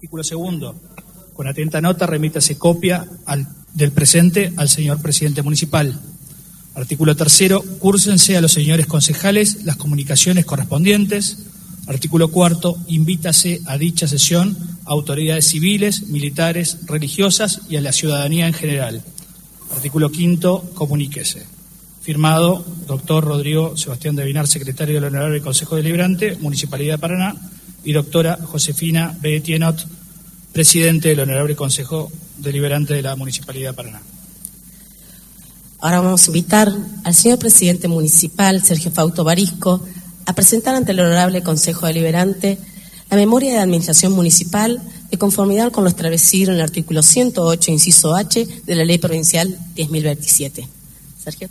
Artículo segundo. Con atenta nota, remítase copia del presente al señor presidente municipal. Artículo tercero. Cúrsense a los señores concejales las comunicaciones correspondientes. Artículo cuarto. Invítase a dicha sesión a autoridades civiles, militares, religiosas y a la ciudadanía en general. Artículo quinto. Comuníquese. Firmado, doctor Rodrigo Sebastián de Vinar, secretario del Honorable Consejo Deliberante, Municipalidad de Paraná, y doctora Josefina B. Tienot, presidente del Honorable Consejo Deliberante de la Municipalidad de Paraná. Ahora vamos a invitar al señor presidente municipal, Sergio Fausto Barisco, a presentar ante el Honorable Consejo Deliberante la memoria de administración municipal de conformidad con lo establecido en el artículo 108, inciso H, de la Ley Provincial 10.027. Sergio.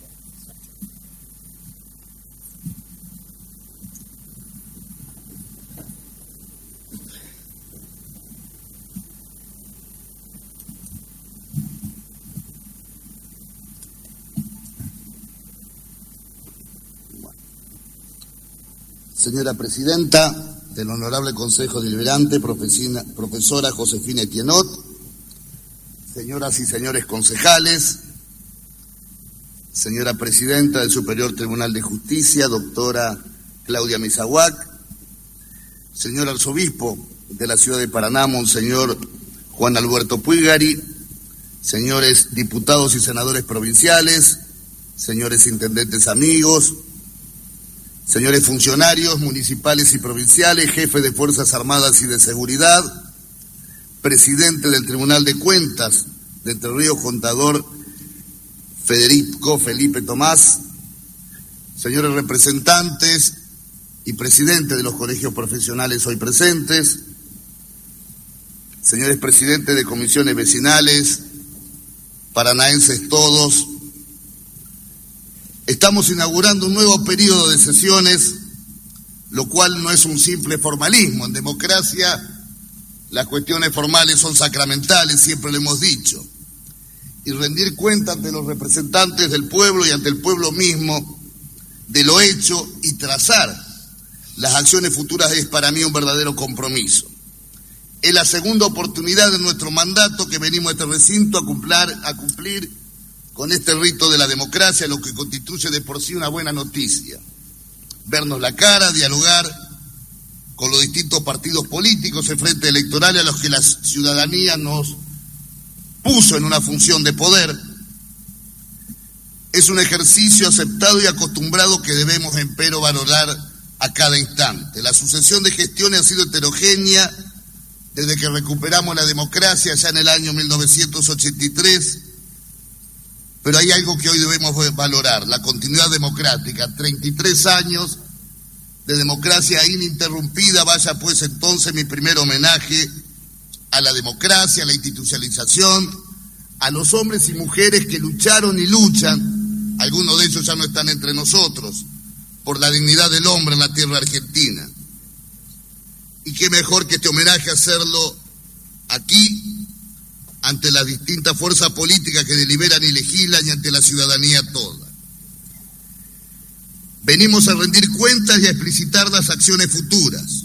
Señora Presidenta del Honorable Consejo Deliberante, profesora Josefina Tienot, señoras y señores concejales, señora Presidenta del Superior Tribunal de Justicia, doctora Claudia Misahuac, señor Arzobispo de la Ciudad de Paraná, Monseñor Juan Alberto Puigari, señores diputados y senadores provinciales, señores intendentes amigos, señores funcionarios municipales y provinciales, jefe de Fuerzas Armadas y de Seguridad, presidente del Tribunal de Cuentas de Entre Ríos, contador Federico Felipe Tomás, señores representantes y presidentes de los colegios profesionales hoy presentes, señores presidentes de comisiones vecinales, paranaenses todos. Estamos inaugurando un nuevo periodo de sesiones, lo cual no es un simple formalismo. En democracia, las cuestiones formales son sacramentales, siempre lo hemos dicho. Y rendir cuenta ante los representantes del pueblo y ante el pueblo mismo de lo hecho y trazar las acciones futuras es para mí un verdadero compromiso. Es la segunda oportunidad de nuestro mandato que venimos a este recinto a cumplir con este rito de la democracia, lo que constituye de por sí una buena noticia. Vernos la cara, dialogar con los distintos partidos políticos en frente electoral a los que la ciudadanía nos puso en una función de poder. Es un ejercicio aceptado y acostumbrado que debemos, empero, valorar a cada instante. La sucesión de gestiones ha sido heterogénea desde que recuperamos la democracia ya en el año 1983, pero hay algo que hoy debemos valorar, la continuidad democrática. 33 años de democracia ininterrumpida, vaya pues entonces mi primer homenaje a la democracia, a la institucionalización, a los hombres y mujeres que lucharon y luchan, algunos de ellos ya no están entre nosotros, por la dignidad del hombre en la tierra argentina. Y qué mejor que este homenaje hacerlo aquí, ante las distintas fuerzas políticas que deliberan y legislan y ante la ciudadanía toda. Venimos a rendir cuentas y a explicitar las acciones futuras.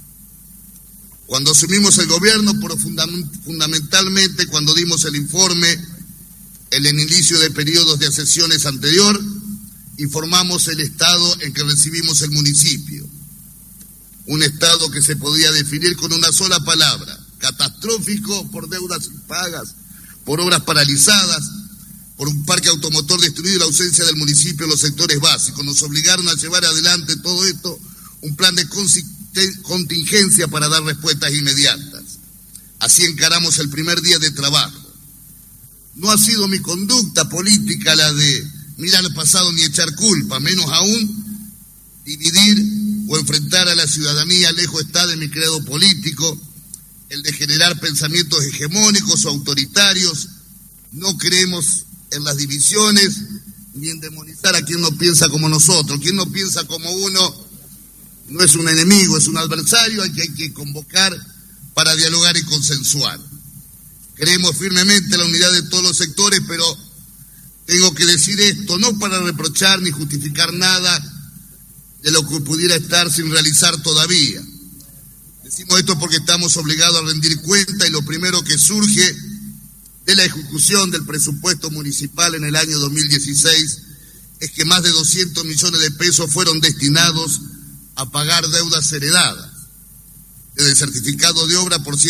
Cuando asumimos el gobierno, pero fundamentalmente cuando dimos el informe en el inicio de periodos de sesiones anterior, informamos el estado en que recibimos el municipio. Un estado que se podía definir con una sola palabra: catastrófico, por deudas impagas, por obras paralizadas, por un parque automotor destruido y la ausencia del municipio en los sectores básicos. Nos obligaron a llevar adelante todo esto, un plan de contingencia para dar respuestas inmediatas. Así encaramos el primer día de trabajo. No ha sido mi conducta política la de mirar al pasado ni echar culpa, menos aún dividir o enfrentar a la ciudadanía. Lejos está de mi credo político el de generar pensamientos hegemónicos o autoritarios. No creemos en las divisiones ni en demonizar a quien no piensa como nosotros. Quien no piensa como uno no es un enemigo, es un adversario al que hay que convocar para dialogar y consensuar. Creemos firmemente en la unidad de todos los sectores, pero tengo que decir esto no para reprochar ni justificar nada de lo que pudiera estar sin realizar todavía. Decimos esto porque estamos obligados a rendir cuenta y lo primero que surge de la ejecución del presupuesto municipal en el año 2016 es que más de 200 millones de pesos fueron destinados a pagar deudas heredadas, desde el certificado de obra por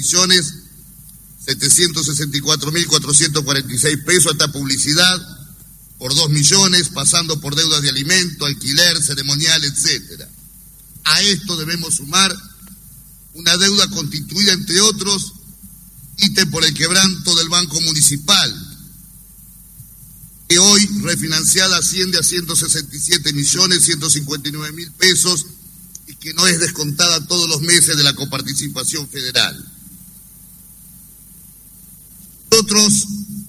111.764.446 pesos hasta publicidad por 2 millones, pasando por deudas de alimento, alquiler, ceremonial, etcétera. A esto debemos sumar una deuda constituida, entre otros, ítem por el quebranto del Banco Municipal, que hoy refinanciada asciende a 167.159.000 pesos y que no es descontada todos los meses de la coparticipación federal. Nosotros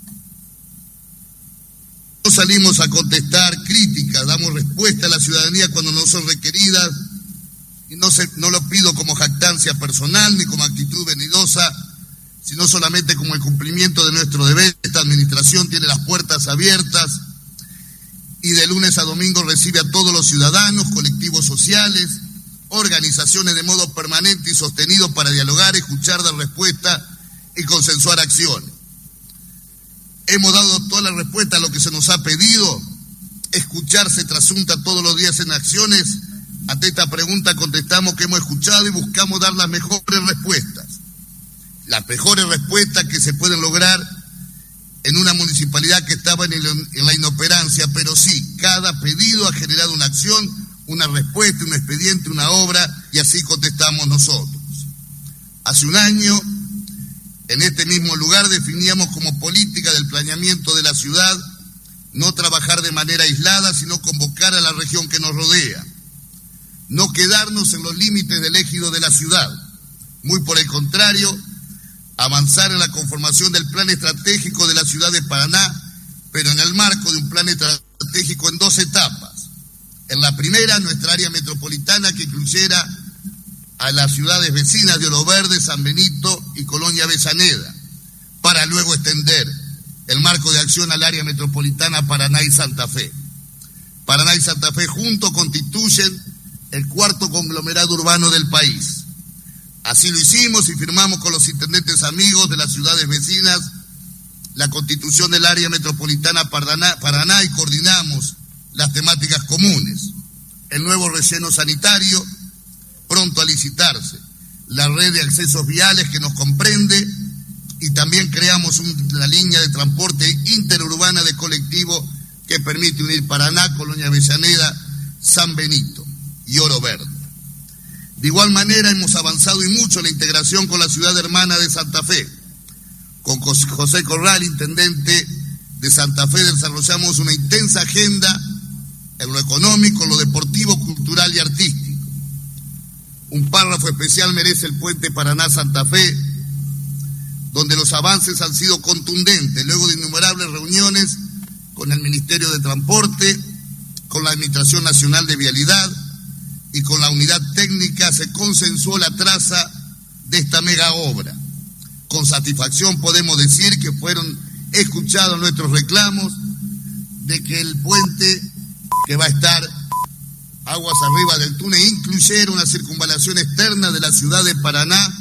no salimos a contestar críticas, damos respuesta a la ciudadanía cuando no son requeridas y no lo pido como jactancia personal ni como actitud venidosa, sino solamente como el cumplimiento de nuestro deber. Esta administración tiene las puertas abiertas y de lunes a domingo recibe a todos los ciudadanos, colectivos sociales, organizaciones de modo permanente y sostenido para dialogar, escuchar, dar respuesta y consensuar acciones. Hemos dado toda la respuesta a lo que se nos ha pedido. Escuchar se trasunta todos los días en acciones. Ante esta pregunta contestamos que hemos escuchado y buscamos dar las mejores respuestas. Las mejores respuestas que se pueden lograr en una municipalidad que estaba en la inoperancia, pero sí, cada pedido ha generado una acción, una respuesta, un expediente, una obra, y así contestamos nosotros. Hace un año, en este mismo lugar, definíamos como política del planeamiento de la ciudad no trabajar de manera aislada, sino convocar a la región que nos rodea. No quedarnos en los límites del ejido de la ciudad, muy por el contrario, avanzar en la conformación del plan estratégico de la ciudad de Paraná, pero en el marco de un plan estratégico en 2 etapas. En la primera, nuestra área metropolitana que incluyera a las ciudades vecinas de Oro Verde, San Benito y Colonia Avellaneda, para luego extender el marco de acción al área metropolitana Paraná y Santa Fe. Paraná y Santa Fe juntos constituyen el 4º conglomerado urbano del país. Así lo hicimos y firmamos con los intendentes amigos de las ciudades vecinas la constitución del área metropolitana Paraná y coordinamos las temáticas comunes. El nuevo relleno sanitario, pronto a licitarse, la red de accesos viales que nos comprende y también creamos una línea de transporte interurbana de colectivo que permite unir Paraná, Colonia Avellaneda, San Benito y Oro Verde. De igual manera hemos avanzado y mucho en la integración con la ciudad hermana de Santa Fe. Con José Corral, intendente de Santa Fe, desarrollamos una intensa agenda en lo económico, lo deportivo, cultural y artístico. Un párrafo especial merece el puente Paraná-Santa Fe, donde los avances han sido contundentes, luego de innumerables reuniones con el Ministerio de Transporte, con la Administración Nacional de Vialidad y con la unidad técnica se consensuó la traza de esta mega obra. Con satisfacción podemos decir que fueron escuchados nuestros reclamos de que el puente que va a estar aguas arriba del túnel incluyera una circunvalación externa de la ciudad de Paraná,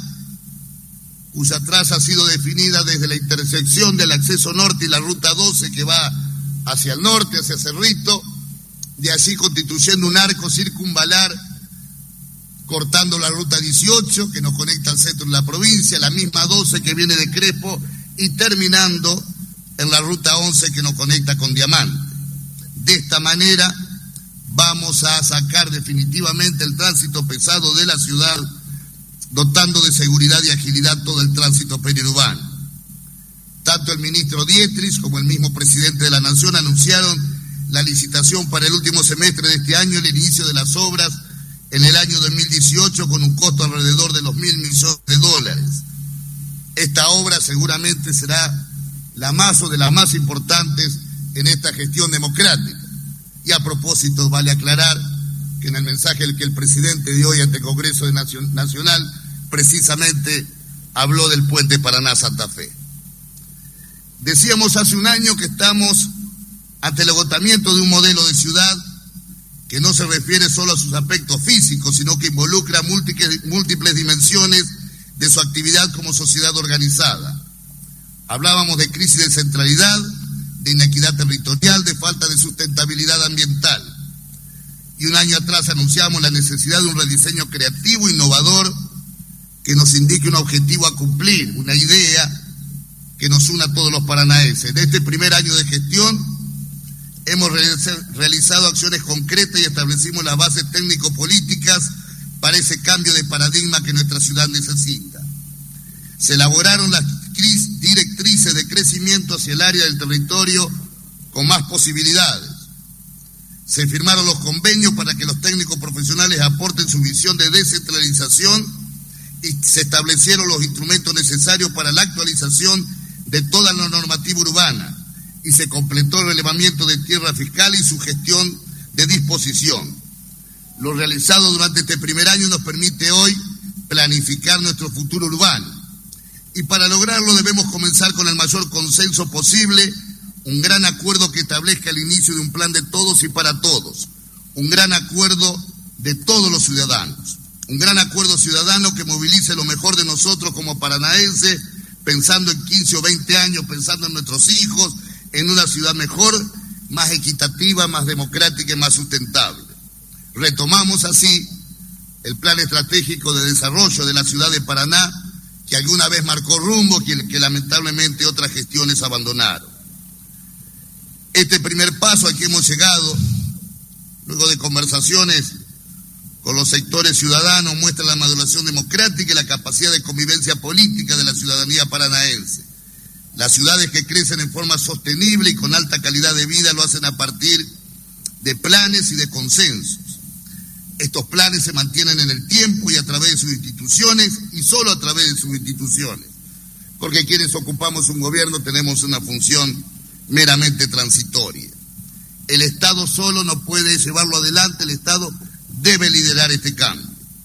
cuya traza ha sido definida desde la intersección del acceso norte y la ruta 12 que va hacia el norte, hacia Cerrito, de allí constituyendo un arco circunvalar, cortando la ruta 18 que nos conecta al centro de la provincia, la misma 12 que viene de Crespo y terminando en la ruta 11 que nos conecta con Diamante. De esta manera vamos a sacar definitivamente el tránsito pesado de la ciudad, dotando de seguridad y agilidad todo el tránsito periurbano. Tanto el ministro Dietrich como el mismo presidente de la Nación anunciaron la licitación para el último semestre de este año, el inicio de las obras en el año 2018 con un costo alrededor de los $1.000 millones. Esta obra seguramente será la más o de las más importantes en esta gestión democrática. Y a propósito, vale aclarar que en el mensaje que el presidente dio hoy ante el Congreso Nacional, precisamente habló del puente Paraná-Santa Fe. Decíamos hace un año que estamos ante el agotamiento de un modelo de ciudad que no se refiere solo a sus aspectos físicos, sino que involucra múltiples dimensiones de su actividad como sociedad organizada. Hablábamos de crisis de centralidad, de inequidad territorial, de falta de sustentabilidad ambiental. Y un año atrás anunciamos la necesidad de un rediseño creativo, innovador, que nos indique un objetivo a cumplir, una idea que nos una a todos los paranaenses. En este primer año de gestión hemos realizado acciones concretas y establecimos las bases técnico-políticas para ese cambio de paradigma que nuestra ciudad necesita. Se elaboraron las directrices de crecimiento hacia el área del territorio con más posibilidades. Se firmaron los convenios para que los técnicos profesionales aporten su visión de descentralización y se establecieron los instrumentos necesarios para la actualización de toda la normativa urbana y se completó el relevamiento de tierra fiscal y su gestión de disposición. Lo realizado durante este primer año nos permite hoy planificar nuestro futuro urbano. Y para lograrlo debemos comenzar con el mayor consenso posible, un gran acuerdo que establezca el inicio de un plan de todos y para todos, un gran acuerdo de todos los ciudadanos, un gran acuerdo ciudadano que movilice lo mejor de nosotros como paranaenses, pensando en 15 o 20 años, pensando en nuestros hijos, en una ciudad mejor, más equitativa, más democrática y más sustentable. Retomamos así el plan estratégico de desarrollo de la ciudad de Paraná, que alguna vez marcó rumbo, que lamentablemente otras gestiones abandonaron. Este primer paso al que hemos llegado, luego de conversaciones con los sectores ciudadanos, muestra la maduración democrática y la capacidad de convivencia política de la ciudadanía paranaense. Las ciudades que crecen en forma sostenible y con alta calidad de vida lo hacen a partir de planes y de consensos. Estos planes se mantienen en el tiempo y a través de sus instituciones, y solo a través de sus instituciones, porque quienes ocupamos un gobierno tenemos una función meramente transitoria. El Estado solo no puede llevarlo adelante, el Estado debe liderar este cambio.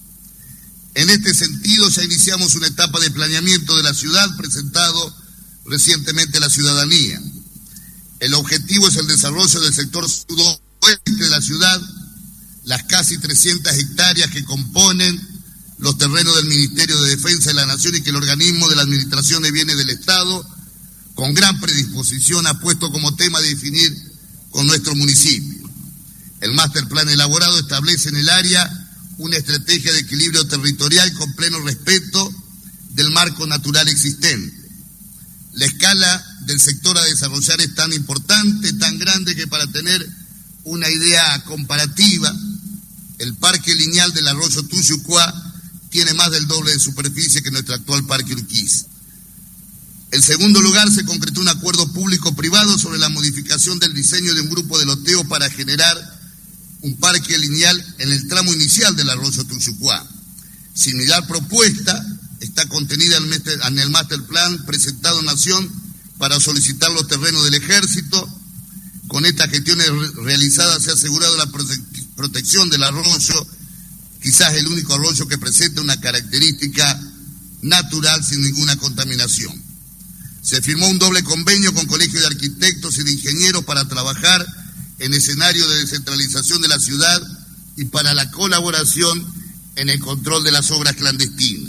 En este sentido, ya iniciamos una etapa de planeamiento de la ciudad presentado recientemente a la ciudadanía. El objetivo es el desarrollo del sector sudoeste de la ciudad, las casi 300 hectáreas que componen los terrenos del Ministerio de Defensa de la Nación y que el organismo de la Administración de Bienes del Estado, con gran predisposición, ha puesto como tema de definir con nuestro municipio. El Master Plan elaborado establece en el área una estrategia de equilibrio territorial con pleno respeto del marco natural existente. La escala del sector a desarrollar es tan importante, tan grande, que para tener una idea comparativa, el parque lineal del arroyo Tuyucuá tiene más del doble de superficie que nuestro actual parque Urquiza. En segundo lugar, se concretó un acuerdo público-privado sobre la modificación del diseño de un grupo de loteo para generar un parque lineal en el tramo inicial del arroyo Tuyucuá. Similar propuesta está contenida en el Master Plan presentado en Nación para solicitar los terrenos del Ejército. Con estas gestiones realizadas se ha asegurado la protección del arroyo, quizás el único arroyo que presenta una característica natural sin ninguna contaminación. Se firmó un doble convenio con colegios de arquitectos y de ingenieros para trabajar en escenario de descentralización de la ciudad y para la colaboración en el control de las obras clandestinas.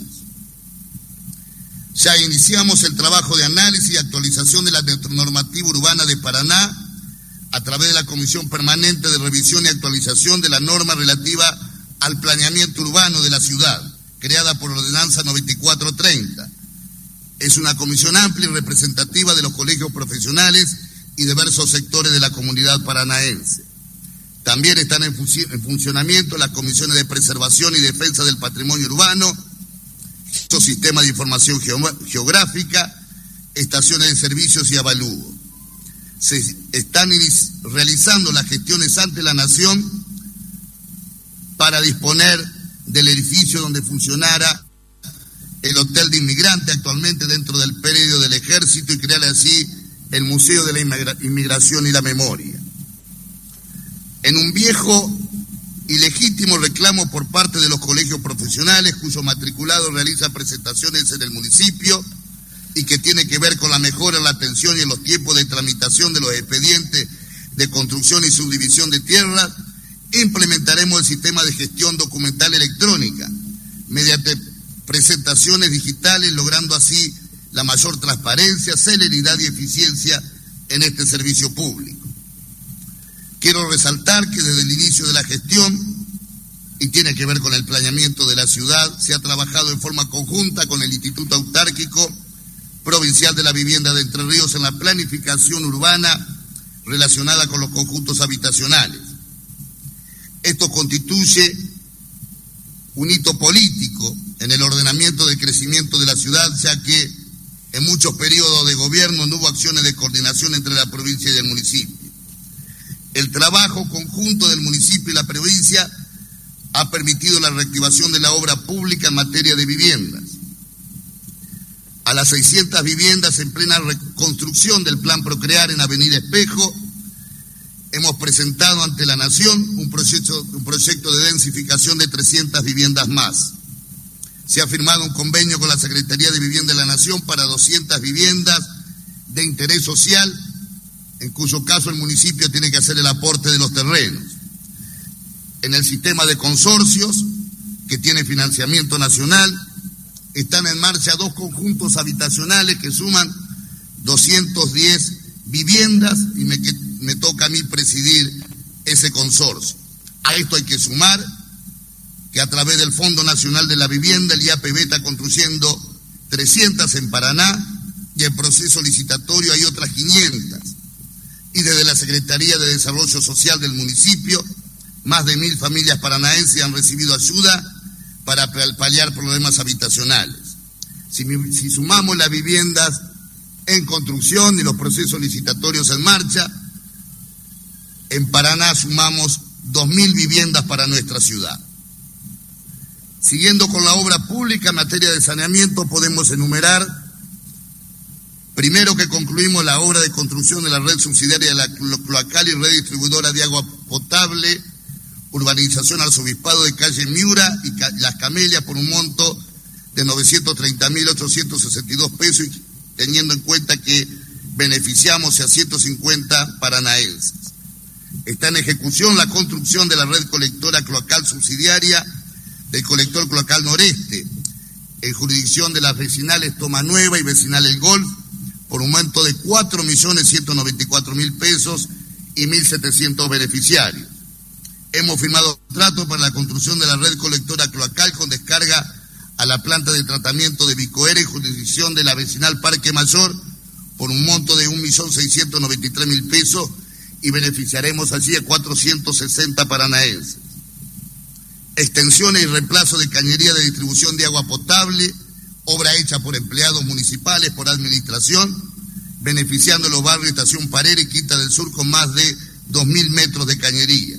Ya iniciamos el trabajo de análisis y actualización de la normativa urbana de Paraná a través de la Comisión Permanente de Revisión y Actualización de la norma relativa al planeamiento urbano de la ciudad, creada por Ordenanza 9430. Es una comisión amplia y representativa de los colegios profesionales y diversos sectores de la comunidad paranaense. También están en funcionamiento las comisiones de preservación y defensa del patrimonio urbano, estos sistemas de información geográfica, estaciones de servicios y avalúo. Se están realizando las gestiones ante la Nación para disponer del edificio donde funcionara el Hotel de Inmigrante, actualmente dentro del predio del Ejército, y crear así el Museo de la Inmigración y la Memoria. En un viejo y legítimo reclamo por parte de los colegios profesionales, cuyo matriculado realiza presentaciones en el municipio y que tiene que ver con la mejora en la atención y en los tiempos de tramitación de los expedientes de construcción y subdivisión de tierras, Implementaremos el sistema de gestión documental electrónica mediante presentaciones digitales, logrando así la mayor transparencia, celeridad y eficiencia en este servicio público. Quiero resaltar que desde el inicio de la gestión, y tiene que ver con el planeamiento de la ciudad, se ha trabajado en forma conjunta con el Instituto Autárquico Provincial de la Vivienda de Entre Ríos en la planificación urbana relacionada con los conjuntos habitacionales. Esto constituye un hito político en el ordenamiento del crecimiento de la ciudad, ya que en muchos periodos de gobierno no hubo acciones de coordinación entre la provincia y el municipio. El trabajo conjunto del municipio y la provincia ha permitido la reactivación de la obra pública en materia de viviendas. A las 600 viviendas en plena reconstrucción del Plan Procrear en Avenida Espejo, hemos presentado ante la Nación un proyecto de densificación de 300 viviendas más. Se ha firmado un convenio con la Secretaría de Vivienda de la Nación para 200 viviendas de interés social, en cuyo caso el municipio tiene que hacer el aporte de los terrenos. En el sistema de consorcios, que tiene financiamiento nacional, están en marcha 2 conjuntos habitacionales que suman 210 viviendas y me toca a mí presidir ese consorcio. A esto hay que sumar que a través del Fondo Nacional de la Vivienda, el IAPB está construyendo 300 en Paraná y en proceso licitatorio hay otras 500. Y desde la Secretaría de Desarrollo Social del municipio, más de 1000 familias paranaenses han recibido ayuda para paliar problemas habitacionales. Si sumamos las viviendas en construcción y los procesos licitatorios en marcha, en Paraná sumamos 2000 viviendas para nuestra ciudad. Siguiendo con la obra pública en materia de saneamiento, podemos enumerar, primero, que concluimos la obra de construcción de la red subsidiaria de la cloacal y red distribuidora de agua potable, urbanización Arzobispado de calle Miura y Las Camelias, por un monto de 930.862 pesos, y teniendo en cuenta que beneficiamos a 150 paranaenses. Está en ejecución la construcción de la red colectora cloacal subsidiaria del colector cloacal noreste, en jurisdicción de las vecinales Toma Nueva y vecinal El Golf, por un monto de 4.194.000 pesos y 1.700 beneficiarios. Hemos firmado contrato para la construcción de la red colectora cloacal con descarga a la planta de tratamiento de Bicoera en jurisdicción de la vecinal Parque Mayor por un monto de 1.693.000 pesos y beneficiaremos allí a 460 paranaenses. Extensiones y reemplazo de cañería de distribución de agua potable, obra hecha por empleados municipales, por administración, beneficiando los barrios Estación Parera y Quinta del Sur con más de 2.000 metros de cañerías.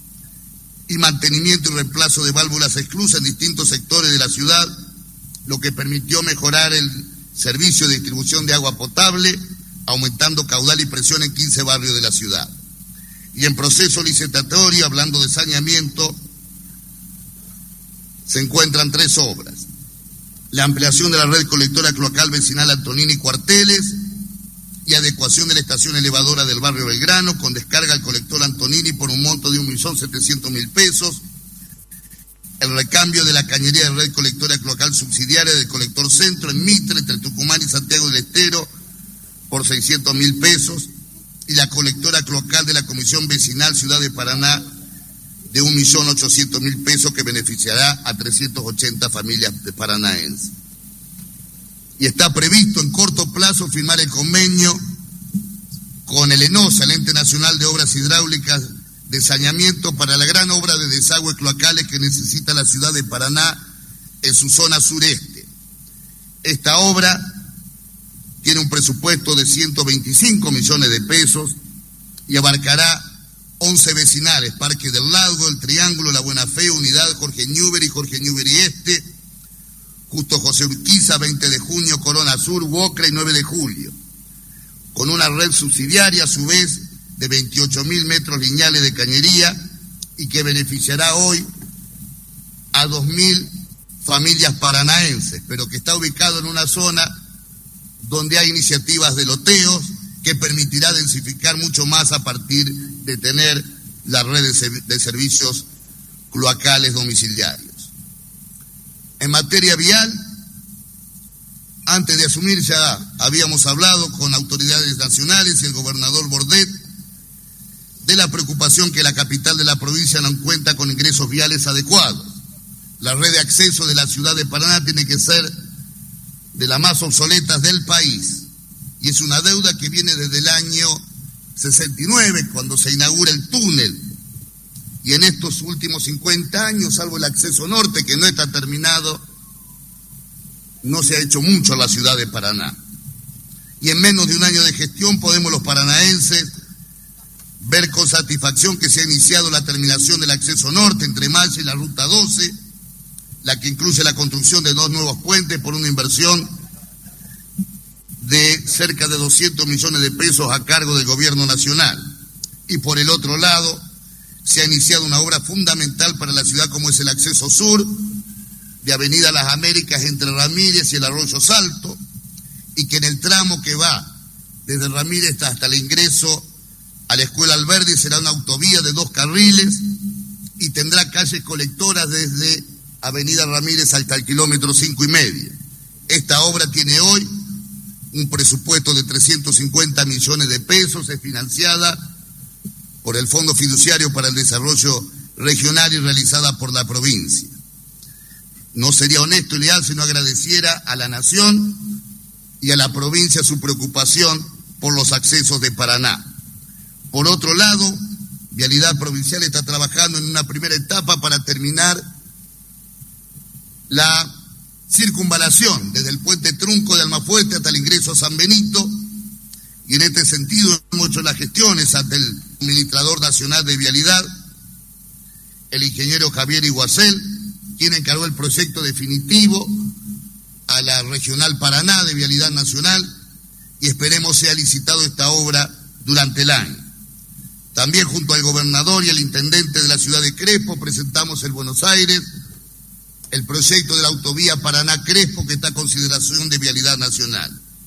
Y mantenimiento y reemplazo de válvulas esclusas en distintos sectores de la ciudad, lo que permitió mejorar el servicio de distribución de agua potable, aumentando caudal y presión en 15 barrios de la ciudad. Y en proceso licitatorio, hablando de saneamiento, se encuentran 3 obras. La ampliación de la red colectora cloacal vecinal Antonini Cuarteles y adecuación de la estación elevadora del barrio Belgrano con descarga al colector Antonini por un monto de 1.700.000 pesos. El recambio de la cañería de red colectora cloacal subsidiaria del colector Centro en Mitre, entre Tucumán y Santiago del Estero por 600.000 pesos. Y la colectora cloacal de la Comisión Vecinal Ciudad de Paraná de 1.800.000 pesos que beneficiará a 380 familias de paranaenses. Y está previsto en corto plazo firmar el convenio con el ENOSA, el Ente Nacional de Obras Hidráulicas de Saneamiento, para la gran obra de desagües cloacales que necesita la ciudad de Paraná en su zona sureste. Esta obra tiene un presupuesto de 125 millones de pesos y abarcará 11 vecinales: Parque del Lago, El Triángulo, La Buena Fe, Unidad, Jorge Newbery Este, Justo José Urquiza, 20 de junio, Corona Sur, Wocra y 9 de julio, con una red subsidiaria a su vez de 28.000 metros lineales de cañería y que beneficiará hoy a 2.000 familias paranaenses, pero que está ubicado en una zona donde hay iniciativas de loteos que permitirá densificar mucho más a partir de tener la red de servicios cloacales domiciliarios. En materia vial, antes de asumir ya habíamos hablado con autoridades nacionales y el gobernador Bordet de la preocupación que la capital de la provincia no cuenta con ingresos viales adecuados. La red de acceso de la ciudad de Paraná tiene que ser de las más obsoletas del país y es una deuda que viene desde el año 69, cuando se inaugura el túnel, y en estos últimos 50 años, salvo el acceso norte que no está terminado, no se ha hecho mucho en la ciudad de Paraná. Y en menos de un año de gestión podemos los paranaenses ver con satisfacción que se ha iniciado la terminación del acceso norte entre Malla y la Ruta 12, la que incluye la construcción de 2 nuevos puentes por una inversión de cerca de 200 millones de pesos a cargo del gobierno nacional. Y por el otro lado, se ha iniciado una obra fundamental para la ciudad como es el acceso sur de Avenida Las Américas entre Ramírez y el Arroyo Salto, y que en el tramo que va desde Ramírez hasta el ingreso a la Escuela Alberdi será una autovía de 2 carriles y tendrá calles colectoras desde Avenida Ramírez hasta el kilómetro 5,5. Esta obra tiene hoy un presupuesto de 350 millones de pesos, es financiada por el Fondo Fiduciario para el Desarrollo Regional y realizada por la provincia. No sería honesto y leal si no agradeciera a la Nación y a la provincia su preocupación por los accesos de Paraná. Por otro lado, Vialidad Provincial está trabajando en una primera etapa para terminar la circunvalación desde el puente Trunco de Almafuerte hasta el ingreso a San Benito, y en este sentido hemos hecho las gestiones ante el administrador nacional de Vialidad, el ingeniero Javier Iguacel, quien encargó el proyecto definitivo a la Regional Paraná de Vialidad Nacional, y esperemos sea licitado esta obra durante el año. También junto al gobernador y al intendente de la ciudad de Crespo presentamos en Buenos Aires el proyecto de la autovía Paraná-Crespo, que está a consideración de Vialidad Nacional.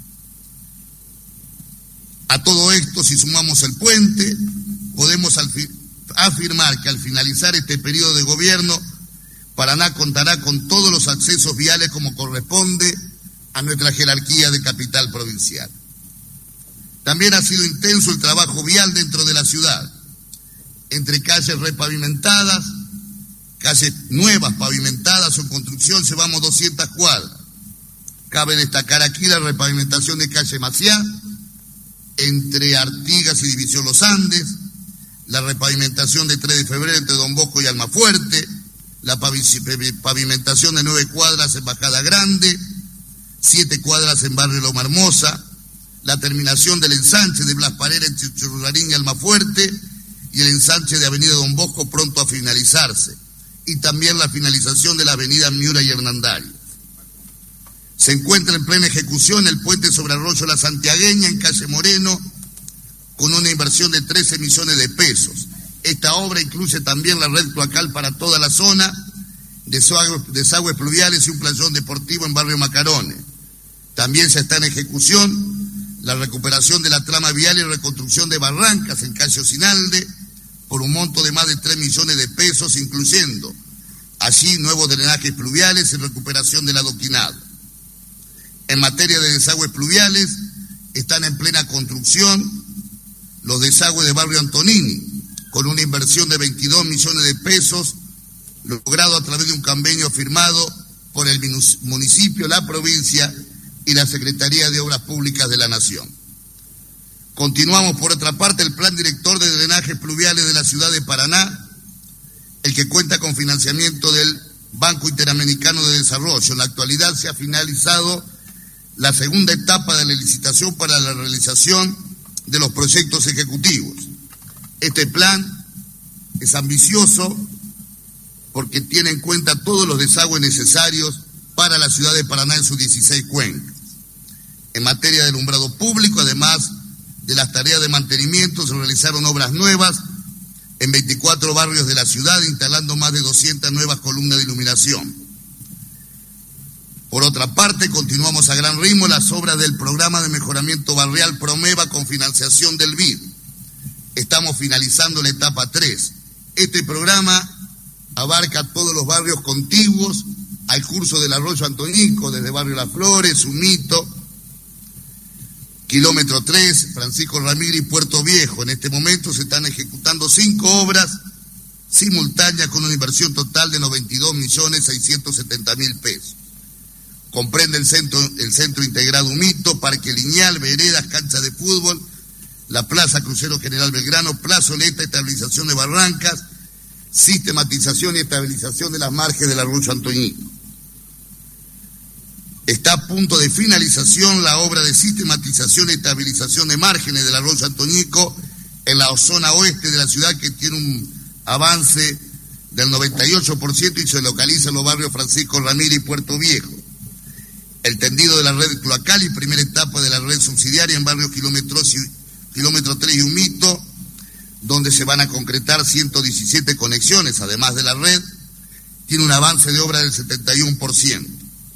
A todo esto, si sumamos el puente, podemos afirmar que al finalizar este periodo de gobierno, Paraná contará con todos los accesos viales como corresponde a nuestra jerarquía de capital provincial. También ha sido intenso el trabajo vial dentro de la ciudad, entre calles repavimentadas, calles nuevas pavimentadas o en construcción, llevamos 200 cuadras. Cabe destacar aquí la repavimentación de calle Maciá, entre Artigas y División Los Andes, la repavimentación de 3 de febrero entre Don Bosco y Almafuerte, la pavimentación de 9 cuadras en Bajada Grande, 7 cuadras en Barrio Loma Hermosa, la terminación del ensanche de Blas Parera entre Churrularín y Almafuerte y el ensanche de Avenida Don Bosco pronto a finalizarse, y también la finalización de la Avenida Miura y Hernandario. Se encuentra en plena ejecución el puente sobre Arroyo La Santiagueña en calle Moreno, con una inversión de 13 millones de pesos. Esta obra incluye también la red cloacal para toda la zona, desagües pluviales y un playón deportivo en Barrio Macarones. También se está en ejecución la recuperación de la trama vial y reconstrucción de barrancas en calle Ocinalde por un monto de más de 3 millones de pesos, incluyendo allí nuevos drenajes pluviales y recuperación del adoquinado. En materia de desagües pluviales, están en plena construcción los desagües de Barrio Antonini, con una inversión de 22 millones de pesos, logrado a través de un convenio firmado por el municipio, la provincia y la Secretaría de Obras Públicas de la Nación. Continuamos, por otra parte, el Plan Director de Drenajes Pluviales de la ciudad de Paraná, el que cuenta con financiamiento del Banco Interamericano de Desarrollo. En la actualidad se ha finalizado la segunda etapa de la licitación para la realización de los proyectos ejecutivos. Este plan es ambicioso porque tiene en cuenta todos los desagües necesarios para la ciudad de Paraná en sus 16 cuencas. En materia de alumbrado público, además de las tareas de mantenimiento, se realizaron obras nuevas en 24 barrios de la ciudad, instalando más de 200 nuevas columnas de iluminación. Por otra parte, continuamos a gran ritmo las obras del programa de mejoramiento barrial Promeva con financiación del BID. estamos finalizando la etapa 3. Este programa abarca todos los barrios contiguos al curso del arroyo Antonico, desde Barrio Las Flores, Humito, Kilómetro 3, Francisco Ramírez y Puerto Viejo. En este momento se están ejecutando 5 obras simultáneas con una inversión total de 92.670.000 pesos. Comprende el centro integrado Humito, Parque Lineal, veredas, cancha de fútbol, la Plaza Crucero General Belgrano, plazoleta, estabilización de barrancas, sistematización y estabilización de las márgenes del arroyo Antonico. Está a punto de finalización la obra de sistematización y estabilización de márgenes del arroyo Antonico en la zona oeste de la ciudad, que tiene un avance del 98% y se localiza en los barrios Francisco Ramírez y Puerto Viejo. El tendido de la red cloacal y primera etapa de la red subsidiaria en barrios Kilómetro 3 y Humito, donde se van a concretar 117 conexiones, además de la red, tiene un avance de obra del 71%.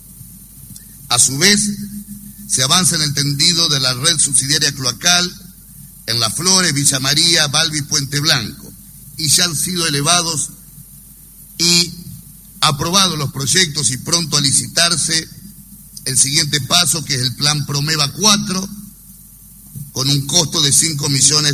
A su vez, se avanza en el tendido de la red subsidiaria cloacal en Las Flores, Villa María, Balbi, Puente Blanco, y ya han sido elevados y aprobados los proyectos y pronto a licitarse el siguiente paso, que es el plan Promeva 4, con un costo de $5 millones.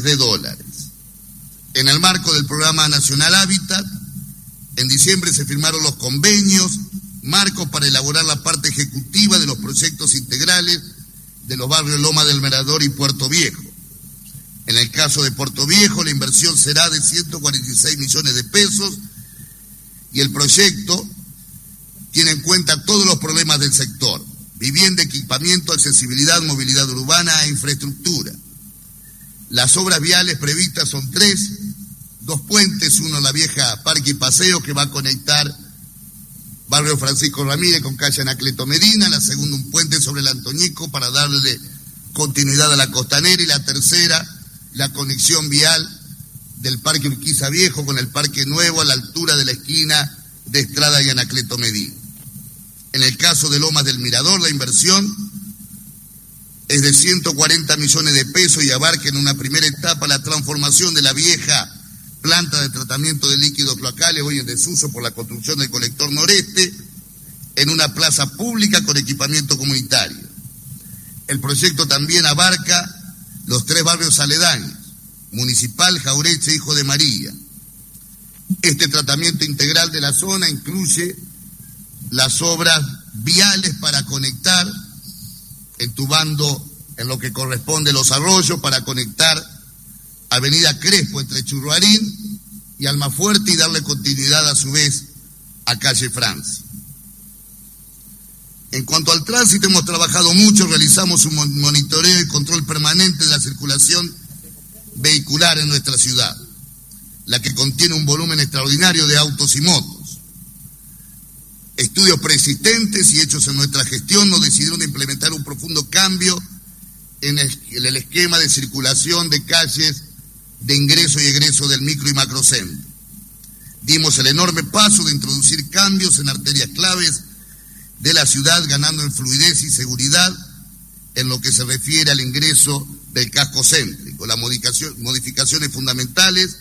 En el marco del Programa Nacional Hábitat, en diciembre se firmaron los convenios marcos para elaborar la parte ejecutiva de los proyectos integrales de los barrios Loma del Mirador y Puerto Viejo. En el caso de Puerto Viejo, la inversión será de 146 millones de pesos y el proyecto tiene en cuenta todos los problemas del sector: vivienda, equipamiento, accesibilidad, movilidad urbana e infraestructura. Las obras viales previstas son 3, 2 puentes, uno en la vieja Parque y Paseo, que va a conectar Barrio Francisco Ramírez con calle Anacleto Medina; la segunda, un puente sobre el Antonico para darle continuidad a la costanera; y la tercera, la conexión vial del Parque Urquiza Viejo con el Parque Nuevo a la altura de la esquina de Estrada y Anacleto Medina. En el caso de Lomas del Mirador, la inversión es de 140 millones de pesos y abarca en una primera etapa la transformación de la vieja planta de tratamiento de líquidos cloacales, hoy en desuso por la construcción del colector noreste, en una plaza pública con equipamiento comunitario. El proyecto también abarca los 3 barrios aledaños: Municipal, Jaureche, Hijo de María. Este tratamiento integral de la zona incluye las obras viales para conectar, entubando en lo que corresponde los arroyos, para conectar Avenida Crespo entre Churruarín y Almafuerte y darle continuidad a su vez a calle Francia. En cuanto al tránsito, hemos trabajado mucho, realizamos un monitoreo y control permanente de la circulación vehicular en nuestra ciudad, la que contiene un volumen extraordinario de autos y motos. Estudios preexistentes y hechos en nuestra gestión nos decidieron implementar un profundo cambio en el esquema de circulación de calles de ingreso y egreso del micro y macrocentro. Dimos el enorme paso de introducir cambios en arterias claves de la ciudad, ganando en fluidez y seguridad en lo que se refiere al ingreso del casco céntrico. Las modificaciones fundamentales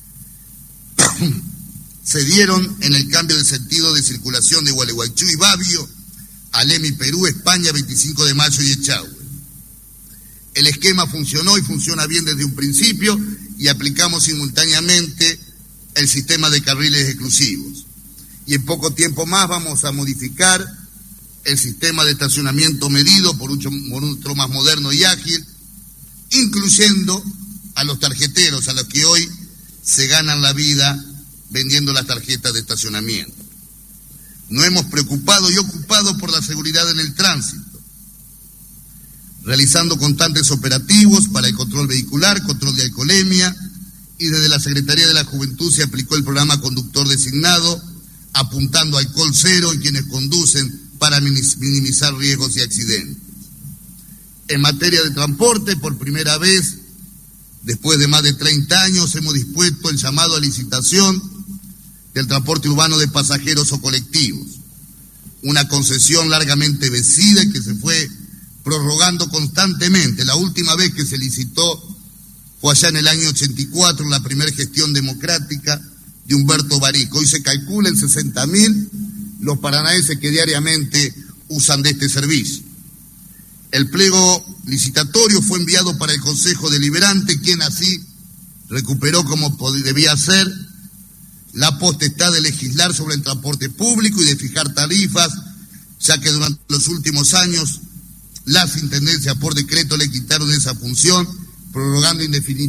se dieron en el cambio de sentido de circulación de Gualeguaychú y Babio a Lemi, Perú, España, 25 de mayo y Echagüe. El esquema funcionó y funciona bien desde un principio y aplicamos simultáneamente el sistema de carriles exclusivos. Y en poco tiempo más vamos a modificar el sistema de estacionamiento medido por otro más moderno y ágil, incluyendo a los tarjeteros, a los que hoy se ganan la vida vendiendo las tarjetas de estacionamiento. Nos hemos preocupado y ocupado por la seguridad en el tránsito, realizando constantes operativos para el control vehicular, control de alcoholemia, y desde la Secretaría de la Juventud se aplicó el programa Conductor Designado, apuntando alcohol cero en quienes conducen para minimizar riesgos y accidentes. En materia de transporte, por primera vez, después de más de 30 años, hemos dispuesto el llamado a licitación del transporte urbano de pasajeros o colectivos, una concesión largamente vencida y que se fue prorrogando constantemente. La última vez que se licitó Fue allá en el año 84 la primera gestión democrática de Humberto Barisco. Hoy se calcula en 60.000 los paranaenses que diariamente usan de este servicio. El pliego licitatorio fue enviado para el Consejo Deliberante, quien así recuperó, como debía ser, la potestad de legislar sobre el transporte público y de fijar tarifas, ya que durante los últimos años las intendencias por decreto le quitaron esa función, prorrogando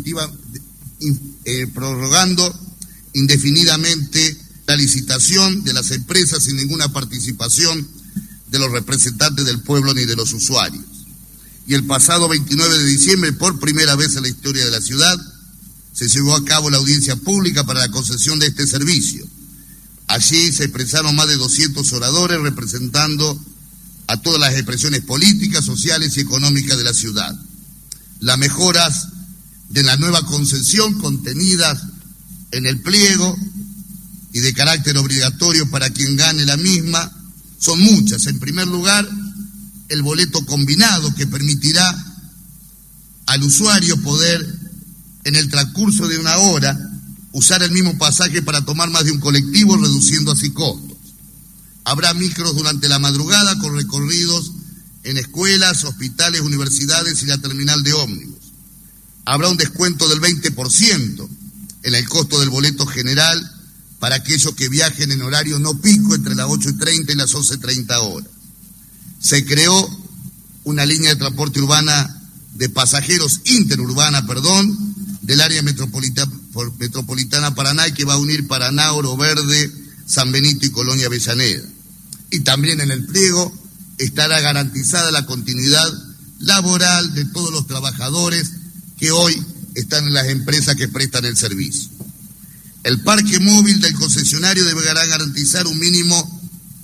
indefinidamente la licitación de las empresas sin ninguna participación de los representantes del pueblo ni de los usuarios. Y el pasado 29 de diciembre, por primera vez en la historia de la ciudad, se llevó a cabo la audiencia pública para la concesión de este servicio. Allí se expresaron más de 200 oradores representando a todas las expresiones políticas, sociales y económicas de la ciudad. Las mejoras de la nueva concesión contenidas en el pliego y de carácter obligatorio para quien gane la misma son muchas. En primer lugar, el boleto combinado, que permitirá al usuario poder, en el transcurso de una hora, usar el mismo pasaje para tomar más de un colectivo, reduciendo así costos. Habrá micros durante la madrugada con recorridos en escuelas, hospitales, universidades y la terminal de ómnibus. Habrá un descuento del 20% en el costo del boleto general para aquellos que viajen en horario no pico entre las 8:30 y las 11:30 horas. Se creó una línea de transporte urbana de pasajeros interurbana, del área metropolitana Paraná, que va a unir Paraná, Oro Verde, San Benito y Colonia Avellaneda. Y también en el pliego estará garantizada la continuidad laboral de todos los trabajadores que hoy están en las empresas que prestan el servicio. El parque móvil del concesionario deberá garantizar un mínimo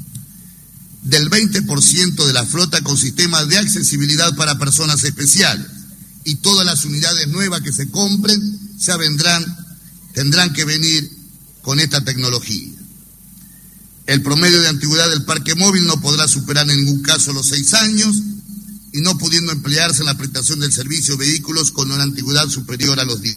del 20% de la flota con sistemas de accesibilidad para personas especiales, y todas las unidades nuevas que se compren ya tendrán que venir con esta tecnología. El promedio de antigüedad del parque móvil no podrá superar en ningún caso los 6 años, y no pudiendo emplearse en la prestación del servicio de vehículos con una antigüedad superior a los 10.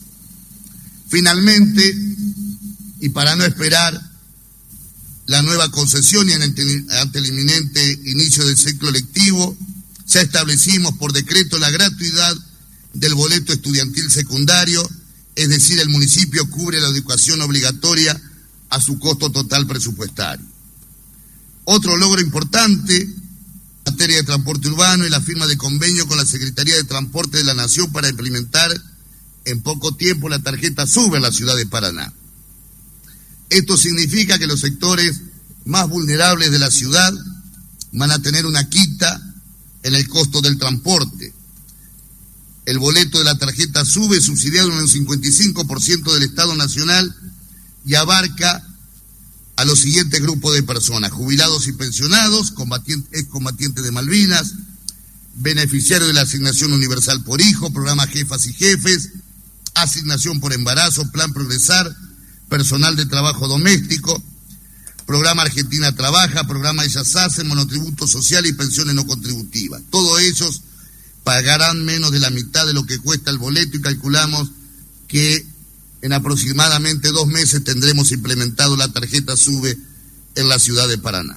Finalmente, y para no esperar la nueva concesión y ante el inminente inicio del ciclo lectivo, ya establecimos por decreto la gratuidad del boleto estudiantil secundario, es decir, el municipio cubre la educación obligatoria a su costo total presupuestario. Otro logro importante en materia de transporte urbano es la firma de convenio con la Secretaría de Transporte de la Nación para implementar en poco tiempo la tarjeta SUBE en la ciudad de Paraná. Esto significa que los sectores más vulnerables de la ciudad van a tener una quita en el costo del transporte. El boleto de la tarjeta SUBE es subsidiado en un 55% del Estado Nacional y abarca a los siguientes grupos de personas: jubilados y pensionados, excombatientes de Malvinas, beneficiarios de la asignación universal por hijo, programa Jefas y Jefes, asignación por embarazo, plan Progresar, personal de trabajo doméstico, programa Argentina Trabaja, programa Ellas Hacen, monotributo social y pensiones no contributivas. Todos ellos pagarán menos de la mitad de lo que cuesta el boleto, y calculamos que en aproximadamente 2 meses tendremos implementado la tarjeta SUBE en la ciudad de Paraná.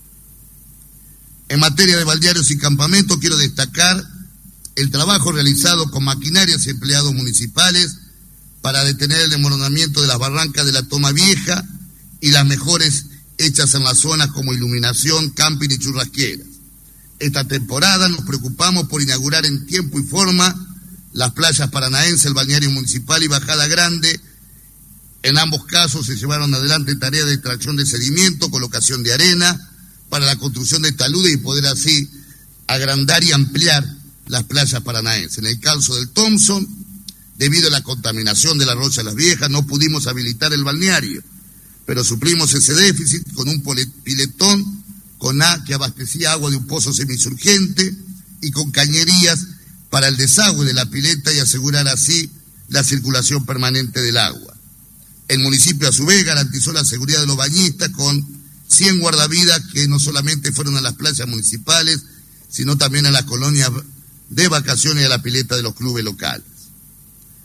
En materia de balnearios y campamentos, quiero destacar el trabajo realizado con maquinarias y empleados municipales para detener el desmoronamiento de las barrancas de la Toma Vieja y las mejores hechas en las zonas como iluminación, camping y churrasqueras. Esta temporada nos preocupamos por inaugurar en tiempo y forma las playas paranaenses, el balneario municipal y Bajada Grande. En ambos casos se llevaron adelante tareas de extracción de sedimento, colocación de arena para la construcción de taludes y poder así agrandar y ampliar las playas paranaenses. En el caso del Thompson, debido a la contaminación de la Rocha Las Viejas, no pudimos habilitar el balneario, pero suplimos ese déficit con un piletón que abastecía agua de un pozo semisurgente y con cañerías para el desagüe de la pileta y asegurar así la circulación permanente del agua. El municipio a su vez garantizó la seguridad de los bañistas con 100 guardavidas que no solamente fueron a las playas municipales, sino también a las colonias de vacaciones y a la pileta de los clubes locales.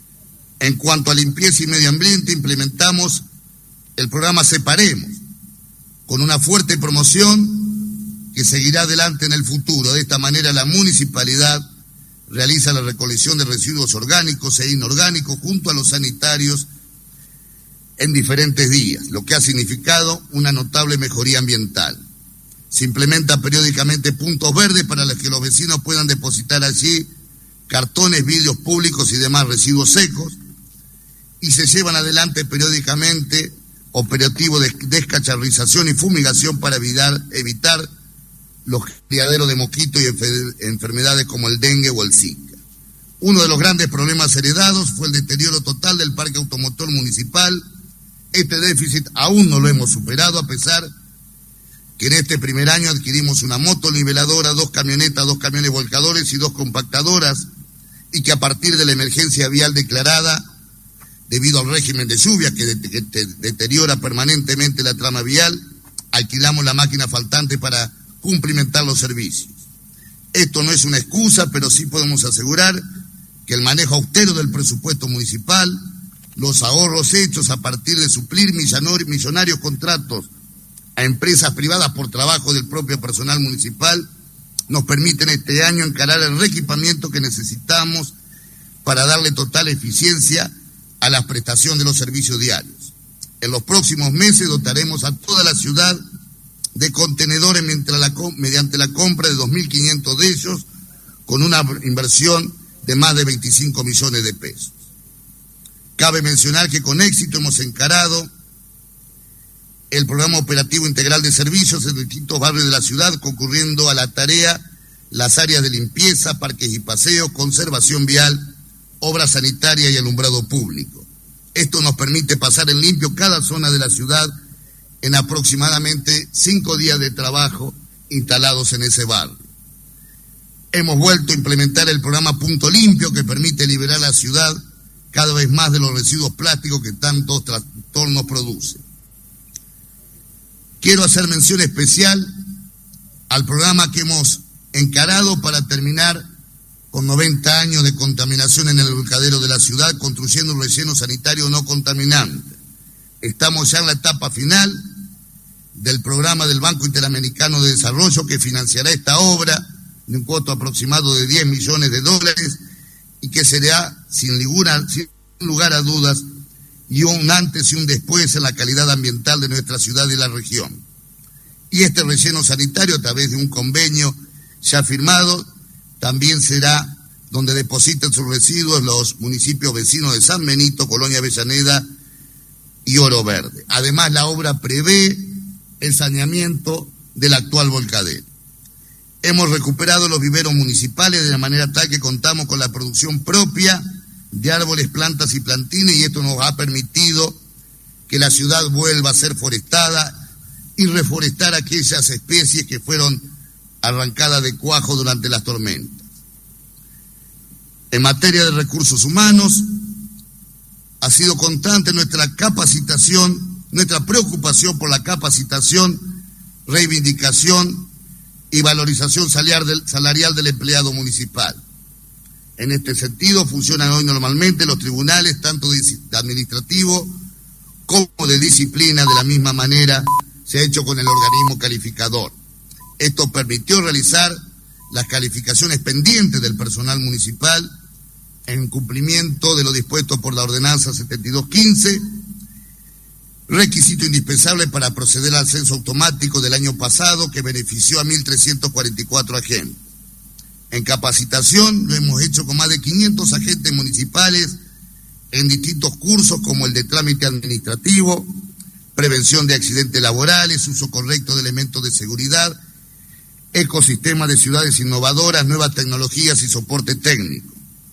En cuanto a limpieza y medio ambiente, implementamos el programa Separemos, con una fuerte promoción que seguirá adelante en el futuro. De esta manera, la municipalidad realiza la recolección de residuos orgánicos e inorgánicos junto a los sanitarios en diferentes días, lo que ha significado una notable mejoría ambiental. Se implementa periódicamente puntos verdes para que los vecinos puedan depositar allí cartones, vidrios públicos y demás residuos secos, y se llevan adelante periódicamente operativos de descacharrización y fumigación para evitar los criaderos de mosquitos y enfermedades como el dengue o el zika. Uno de los grandes problemas heredados fue el deterioro total del parque automotor municipal. Este déficit aún no lo hemos superado, a pesar que en este primer año adquirimos una moto niveladora, 2 camionetas, 2 camiones volcadores y 2 compactadoras, y que a partir de la emergencia vial declarada, debido al régimen de lluvia que deteriora permanentemente la trama vial, alquilamos la máquina faltante para cumplimentar los servicios. Esto no es una excusa, pero sí podemos asegurar que el manejo austero del presupuesto municipal, los ahorros hechos a partir de suplir millonarios contratos a empresas privadas por trabajo del propio personal municipal, nos permiten este año encarar el reequipamiento que necesitamos para darle total eficiencia a la prestación de los servicios diarios. En los próximos meses dotaremos a toda la ciudad de contenedores mediante la compra de 2.500 de ellos, con una inversión de más de 25 millones de pesos. Cabe mencionar que con éxito hemos encarado el programa operativo integral de servicios en distintos barrios de la ciudad, concurriendo a la tarea las áreas de limpieza, parques y paseos, conservación vial, obra sanitaria y alumbrado público. Esto nos permite pasar en limpio cada zona de la ciudad en aproximadamente 5 días de trabajo instalados en ese barrio. Hemos vuelto a implementar el programa Punto Limpio, que permite liberar la ciudad cada vez más de los residuos plásticos que tantos trastornos producen. Quiero hacer mención especial al programa que hemos encarado para terminar con 90 años de contaminación en el volcadero de la ciudad, construyendo un relleno sanitario no contaminante. Estamos ya en la etapa final del programa del Banco Interamericano de Desarrollo, que financiará esta obra de un costo aproximado de $10 millones y que será, sin lugar a dudas, y un antes y un después en la calidad ambiental de nuestra ciudad y la región. Y este relleno sanitario, a través de un convenio ya firmado, también será donde depositen sus residuos los municipios vecinos de San Benito, Colonia Avellaneda y Oro Verde. Además, la obra prevé el saneamiento del actual volcadero. Hemos recuperado los viveros municipales de la manera tal que contamos con la producción propia de árboles, plantas y plantines, y esto nos ha permitido que la ciudad vuelva a ser forestada y reforestar aquellas especies que fueron arrancadas de cuajo durante las tormentas. En materia de recursos humanos, ha sido constante nuestra preocupación por la capacitación, reivindicación y valorización salarial del empleado municipal. En este sentido, funcionan hoy normalmente los tribunales, tanto de administrativo como de disciplina. De la misma manera se ha hecho con el organismo calificador. Esto permitió realizar las calificaciones pendientes del personal municipal en cumplimiento de lo dispuesto por la ordenanza 7215, requisito indispensable para proceder al censo automático del año pasado, que benefició a 1.344 agentes. En capacitación lo hemos hecho con más de 500 agentes municipales en distintos cursos, como el de trámite administrativo, prevención de accidentes laborales, uso correcto de elementos de seguridad, ecosistema de ciudades innovadoras, nuevas tecnologías y soporte técnico.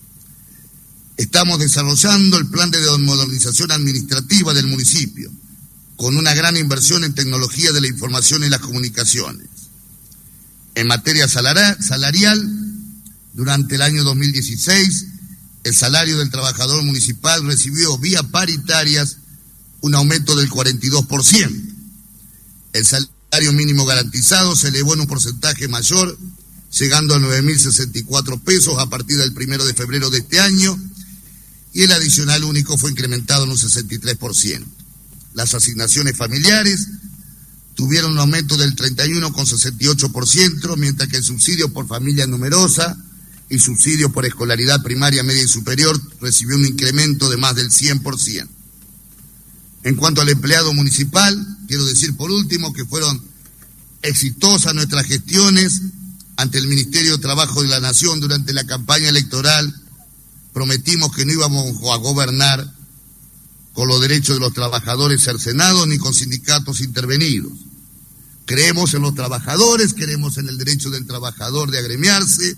Estamos desarrollando el plan de modernización administrativa del municipio, con una gran inversión en tecnología de la información y las comunicaciones. En materia salarial, durante el año 2016, el salario del trabajador municipal recibió vía paritarias un aumento del 42%. El salario mínimo garantizado se elevó en un porcentaje mayor, llegando a 9.064 pesos a partir del 1 de febrero de este año, y el adicional único fue incrementado en un 63%. Las asignaciones familiares tuvieron un aumento del 31,68%, mientras que el subsidio por familia numerosa y subsidio por escolaridad primaria, media y superior recibió un incremento de más del 100%. En cuanto al empleado municipal, quiero decir por último que fueron exitosas nuestras gestiones ante el Ministerio de Trabajo de la Nación durante la campaña electoral. Prometimos que no íbamos a gobernar con los derechos de los trabajadores cercenados ni con sindicatos intervenidos. Creemos en los trabajadores, creemos en el derecho del trabajador de agremiarse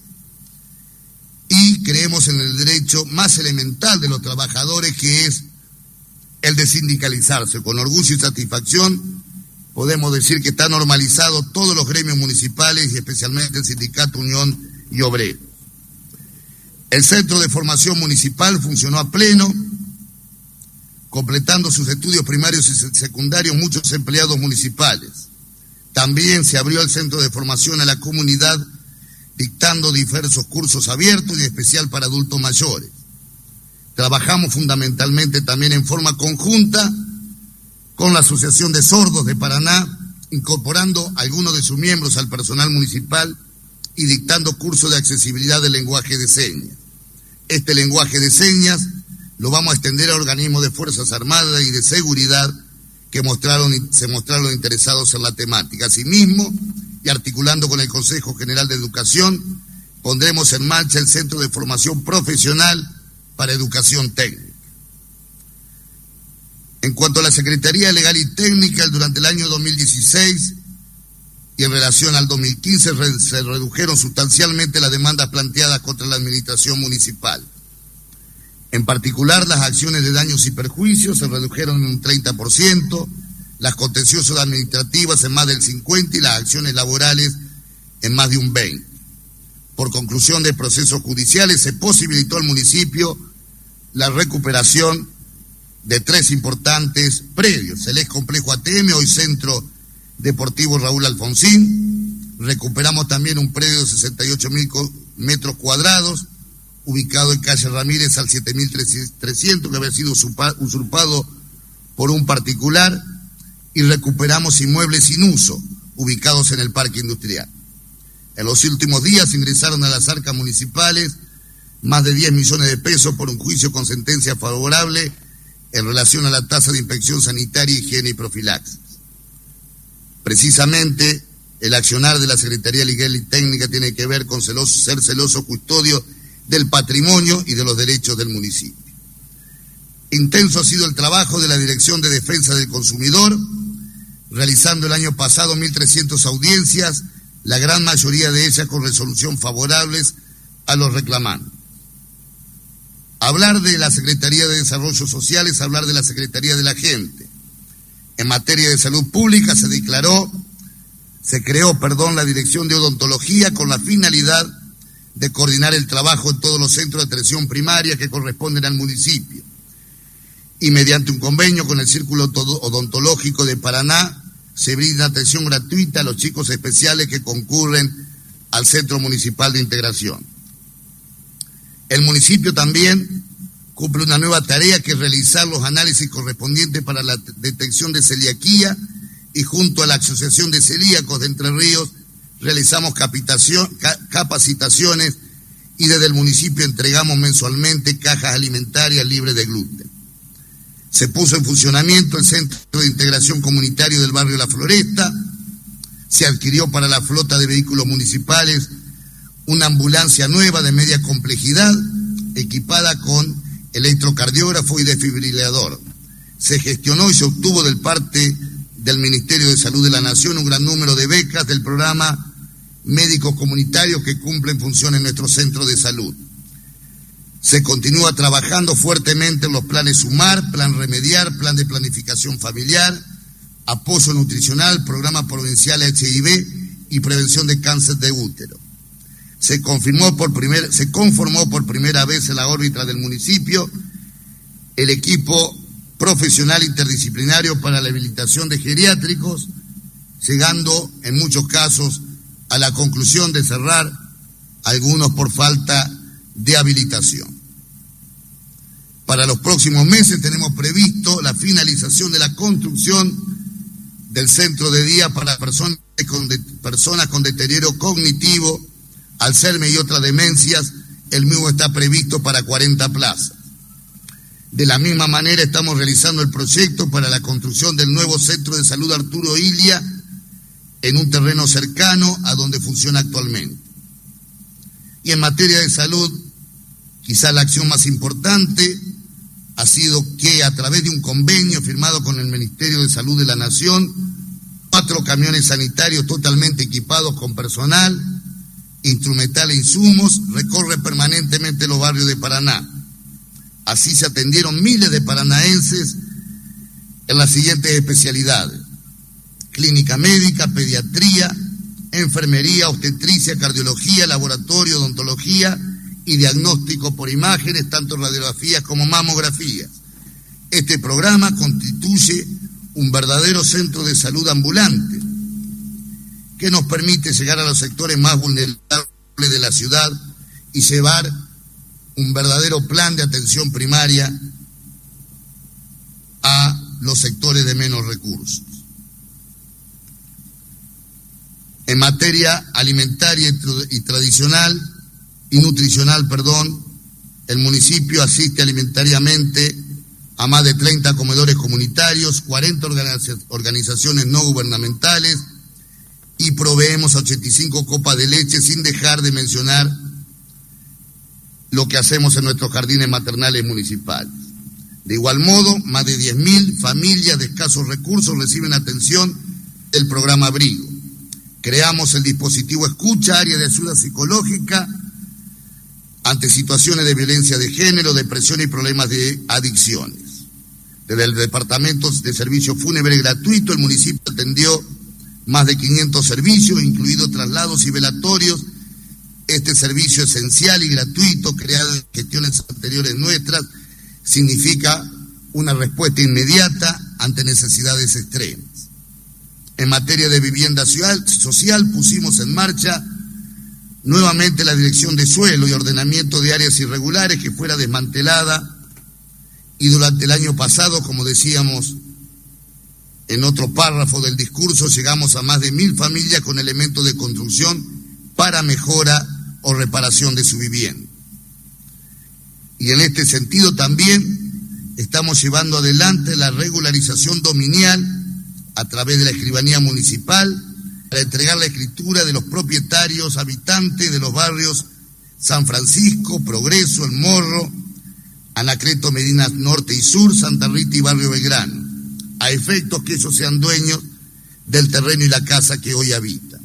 y creemos en el derecho más elemental de los trabajadores, que es el de sindicalizarse. Con orgullo y satisfacción podemos decir que está normalizado todos los gremios municipales y especialmente el Sindicato Unión y Obreros. El Centro de Formación Municipal funcionó a pleno, completando sus estudios primarios y secundarios muchos empleados municipales. También se abrió el Centro de Formación a la comunidad, dictando diversos cursos abiertos y especial para adultos mayores. Trabajamos fundamentalmente también en forma conjunta con la Asociación de Sordos de Paraná, incorporando a algunos de sus miembros al personal municipal y dictando cursos de accesibilidad del lenguaje de señas. Este lenguaje de señas lo vamos a extender a organismos de Fuerzas Armadas y de Seguridad que se mostraron interesados en la temática. Asimismo, y articulando con el Consejo General de Educación, pondremos en marcha el Centro de Formación Profesional para Educación Técnica. En cuanto a la Secretaría Legal y Técnica, durante el año 2016 y en relación al 2015 se redujeron sustancialmente las demandas planteadas contra la administración municipal. En particular, las acciones de daños y perjuicios se redujeron en un 30%, las contenciosas administrativas en más del 50% y las acciones laborales en más de un 20%. Por conclusión de procesos judiciales, se posibilitó al municipio la recuperación de 3 importantes predios: el ex complejo ATM, hoy Centro Deportivo Raúl Alfonsín. Recuperamos también un predio de 68.000 metros cuadrados, ubicado en calle Ramírez al 7.300, que había sido usurpado por un particular, y recuperamos inmuebles sin uso, ubicados en el Parque Industrial. En los últimos días ingresaron a las arcas municipales más de 10 millones de pesos por un juicio con sentencia favorable en relación a la tasa de inspección sanitaria, higiene y profilaxis. Precisamente, el accionar de la Secretaría Legal y Técnica tiene que ver con ser celoso custodio del patrimonio y de los derechos del municipio. Intenso ha sido el trabajo de la Dirección de Defensa del Consumidor, realizando el año pasado 1.300 audiencias, la gran mayoría de ellas con resolución favorables a los reclamantes. Hablar de la Secretaría de Desarrollo Social es hablar de la Secretaría de la Gente. En materia de salud pública se creó la Dirección de Odontología con la finalidad de coordinar el trabajo en todos los centros de atención primaria que corresponden al municipio. Y mediante un convenio con el Círculo Odontológico de Paraná, se brinda atención gratuita a los chicos especiales que concurren al Centro Municipal de Integración. El municipio también cumple una nueva tarea, que es realizar los análisis correspondientes para la detección de celiaquía, y junto a la Asociación de Celíacos de Entre Ríos realizamos capacitaciones, y desde el municipio entregamos mensualmente cajas alimentarias libres de gluten. Se puso en funcionamiento el Centro de Integración Comunitario del barrio La Floresta. Se adquirió para la flota de vehículos municipales una ambulancia nueva de media complejidad, equipada con electrocardiógrafo y desfibrilador. Se gestionó y se obtuvo del parte del Ministerio de Salud de la Nación un gran número de becas del programa Médicos Comunitarios que cumplen función en nuestro centro de salud. Se continúa trabajando fuertemente en los planes SUMAR, Plan Remediar, Plan de Planificación Familiar, Apoyo Nutricional, Programa Provincial HIV y Prevención de Cáncer de Útero. Se conformó por primera vez en la órbita del municipio el equipo profesional interdisciplinario para la habilitación de geriátricos, llegando en muchos casos a la conclusión de cerrar algunos por falta de habilitación. Para los próximos meses tenemos previsto la finalización de la construcción del centro de día para personas con deterioro cognitivo, Alzheimer y otras demencias. El mismo está previsto para 40 plazas. De la misma manera estamos realizando el proyecto para la construcción del nuevo Centro de Salud Arturo Illia en un terreno cercano a donde funciona actualmente. Y en materia de salud, quizá la acción más importante ha sido que a través de un convenio firmado con el Ministerio de Salud de la Nación, 4 camiones sanitarios totalmente equipados con personal, instrumental e insumos, recorre permanentemente los barrios de Paraná. Así se atendieron miles de paranaenses en las siguientes especialidades: clínica médica, pediatría, enfermería, obstetricia, cardiología, laboratorio, odontología y diagnóstico por imágenes, tanto radiografías como mamografías. Este programa constituye un verdadero centro de salud ambulante que nos permite llegar a los sectores más vulnerables de la ciudad y llevar un verdadero plan de atención primaria a los sectores de menos recursos. En materia alimentaria y tradicional y nutricional, el municipio asiste alimentariamente a más de 30 comedores comunitarios, 40 organizaciones no gubernamentales y proveemos a 85 copas de leche, sin dejar de mencionar lo que hacemos en nuestros jardines maternales municipales. De igual modo, más de 10.000 familias de escasos recursos reciben atención del programa Abrigo. Creamos el dispositivo Escucha, área de ayuda psicológica ante situaciones de violencia de género, depresión y problemas de adicciones. Desde el Departamento de Servicio Fúnebre Gratuito, el municipio atendió más de 500 servicios, incluidos traslados y velatorios. Este servicio esencial y gratuito, creado en gestiones anteriores nuestras, significa una respuesta inmediata ante necesidades extremas. En materia de vivienda social, pusimos en marcha nuevamente la Dirección de Suelo y Ordenamiento de Áreas Irregulares, que fuera desmantelada, y durante el año pasado, como decíamos en otro párrafo del discurso, llegamos a más de 1.000 familias con elementos de construcción para mejora o reparación de su vivienda. Y en este sentido también estamos llevando adelante la regularización dominial a través de la Escribanía Municipal para entregar la escritura de los propietarios habitantes de los barrios San Francisco, Progreso, El Morro, Anacleto, Medina Norte y Sur, Santa Rita y Barrio Belgrano, a efectos que ellos sean dueños del terreno y la casa que hoy habitan.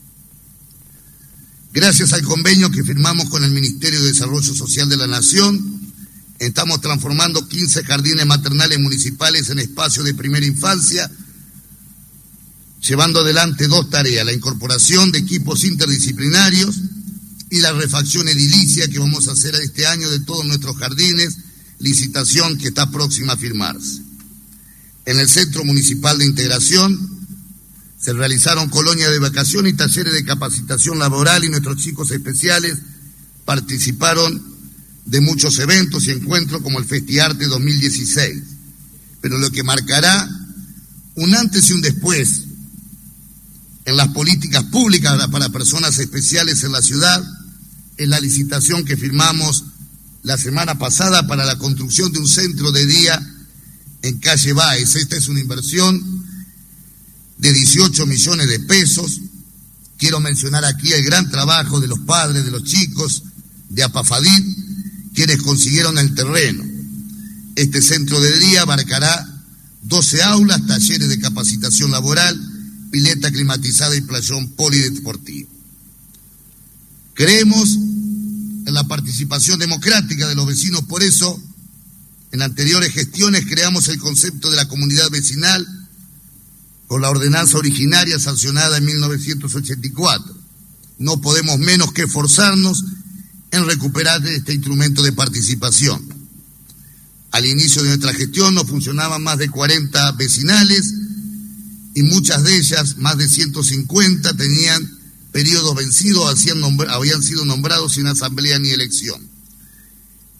Gracias al convenio que firmamos con el Ministerio de Desarrollo Social de la Nación, estamos transformando 15 jardines maternales municipales en espacios de primera infancia, llevando adelante 2 tareas: la incorporación de equipos interdisciplinarios y la refacción edilicia que vamos a hacer este año de todos nuestros jardines, licitación que está próxima a firmarse. En el Centro Municipal de Integración se realizaron colonias de vacación y talleres de capacitación laboral, y nuestros chicos especiales participaron de muchos eventos y encuentros como el Festiarte 2016. Pero lo que marcará un antes y un después en las políticas públicas para personas especiales en la ciudad es la licitación que firmamos la semana pasada para la construcción de un centro de día en calle Báez. Esta es una inversión de 18 millones de pesos. Quiero mencionar aquí el gran trabajo de los padres de los chicos de Apafadit, quienes consiguieron el terreno. Este centro de día abarcará 12 aulas, talleres de capacitación laboral, pileta climatizada y playón polideportivo. Creemos en la participación democrática de los vecinos, por eso en anteriores gestiones creamos el concepto de la comunidad vecinal con la ordenanza originaria sancionada en 1984. No podemos menos que esforzarnos en recuperar este instrumento de participación. Al inicio de nuestra gestión no funcionaban más de 40 vecinales y muchas de ellas, más de 150, tenían periodos vencidos, habían sido nombrados sin asamblea ni elección.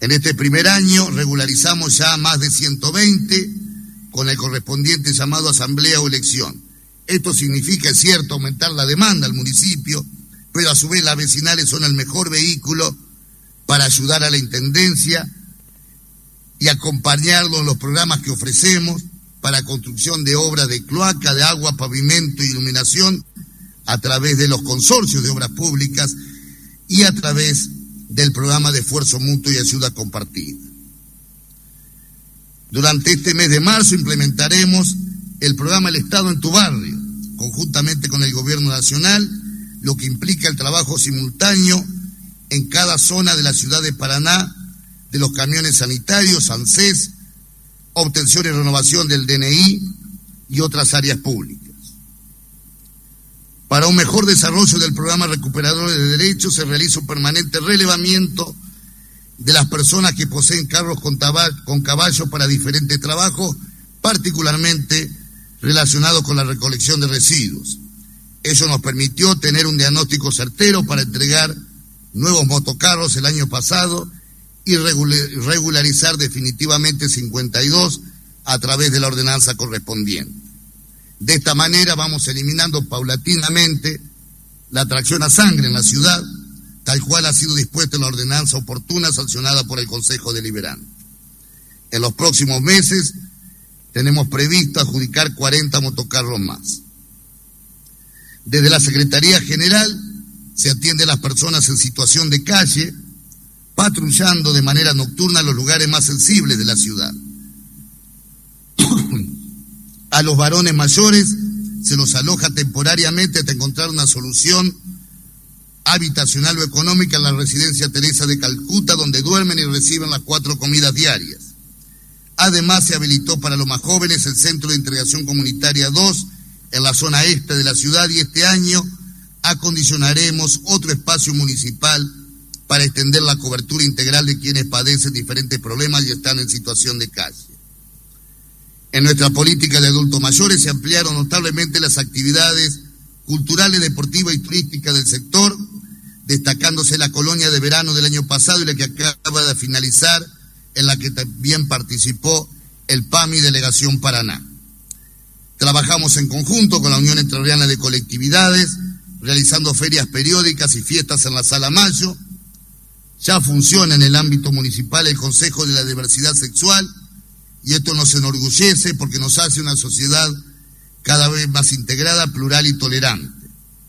En este primer año regularizamos ya más de 120 con el correspondiente llamado asamblea o elección. Esto significa, es cierto, aumentar la demanda al municipio, pero a su vez las vecinales son el mejor vehículo para ayudar a la Intendencia y acompañarlo en los programas que ofrecemos para construcción de obras de cloaca, de agua, pavimento e iluminación a través de los consorcios de obras públicas y a través del programa de esfuerzo mutuo y ayuda compartida. Durante este mes de marzo implementaremos el programa El Estado en tu Barrio, conjuntamente con el Gobierno Nacional, lo que implica el trabajo simultáneo en cada zona de la ciudad de Paraná de los camiones sanitarios, ANSES, obtención y renovación del DNI y otras áreas públicas. Para un mejor desarrollo del programa Recuperadores de Derechos se realiza un permanente relevamiento de las personas que poseen carros con caballo para diferentes trabajos, particularmente relacionados con la recolección de residuos. Eso nos permitió tener un diagnóstico certero para entregar nuevos motocarros el año pasado y regularizar definitivamente 52 a través de la ordenanza correspondiente. De esta manera vamos eliminando paulatinamente la tracción a sangre en la ciudad, tal cual ha sido dispuesta en la ordenanza oportuna sancionada por el Consejo Deliberante. En los próximos meses tenemos previsto adjudicar 40 motocarros más. Desde la Secretaría General se atiende a las personas en situación de calle, patrullando de manera nocturna los lugares más sensibles de la ciudad. A los varones mayores se los aloja temporariamente hasta encontrar una solución habitacional o económica en la residencia Teresa de Calcuta, donde duermen y reciben las 4 comidas diarias. Además, se habilitó para los más jóvenes el Centro de Integración Comunitaria 2 en la zona este de la ciudad, y este año acondicionaremos otro espacio municipal para extender la cobertura integral de quienes padecen diferentes problemas y están en situación de calle. En nuestra política de adultos mayores se ampliaron notablemente las actividades culturales, deportivas y turísticas del sector, destacándose la colonia de verano del año pasado y la que acaba de finalizar, en la que también participó el PAMI Delegación Paraná. Trabajamos en conjunto con la Unión Entrerriana de Colectividades, realizando ferias periódicas y fiestas en la Sala Mayo. Ya funciona en el ámbito municipal el Consejo de la Diversidad Sexual, y esto nos enorgullece porque nos hace una sociedad cada vez más integrada, plural y tolerante.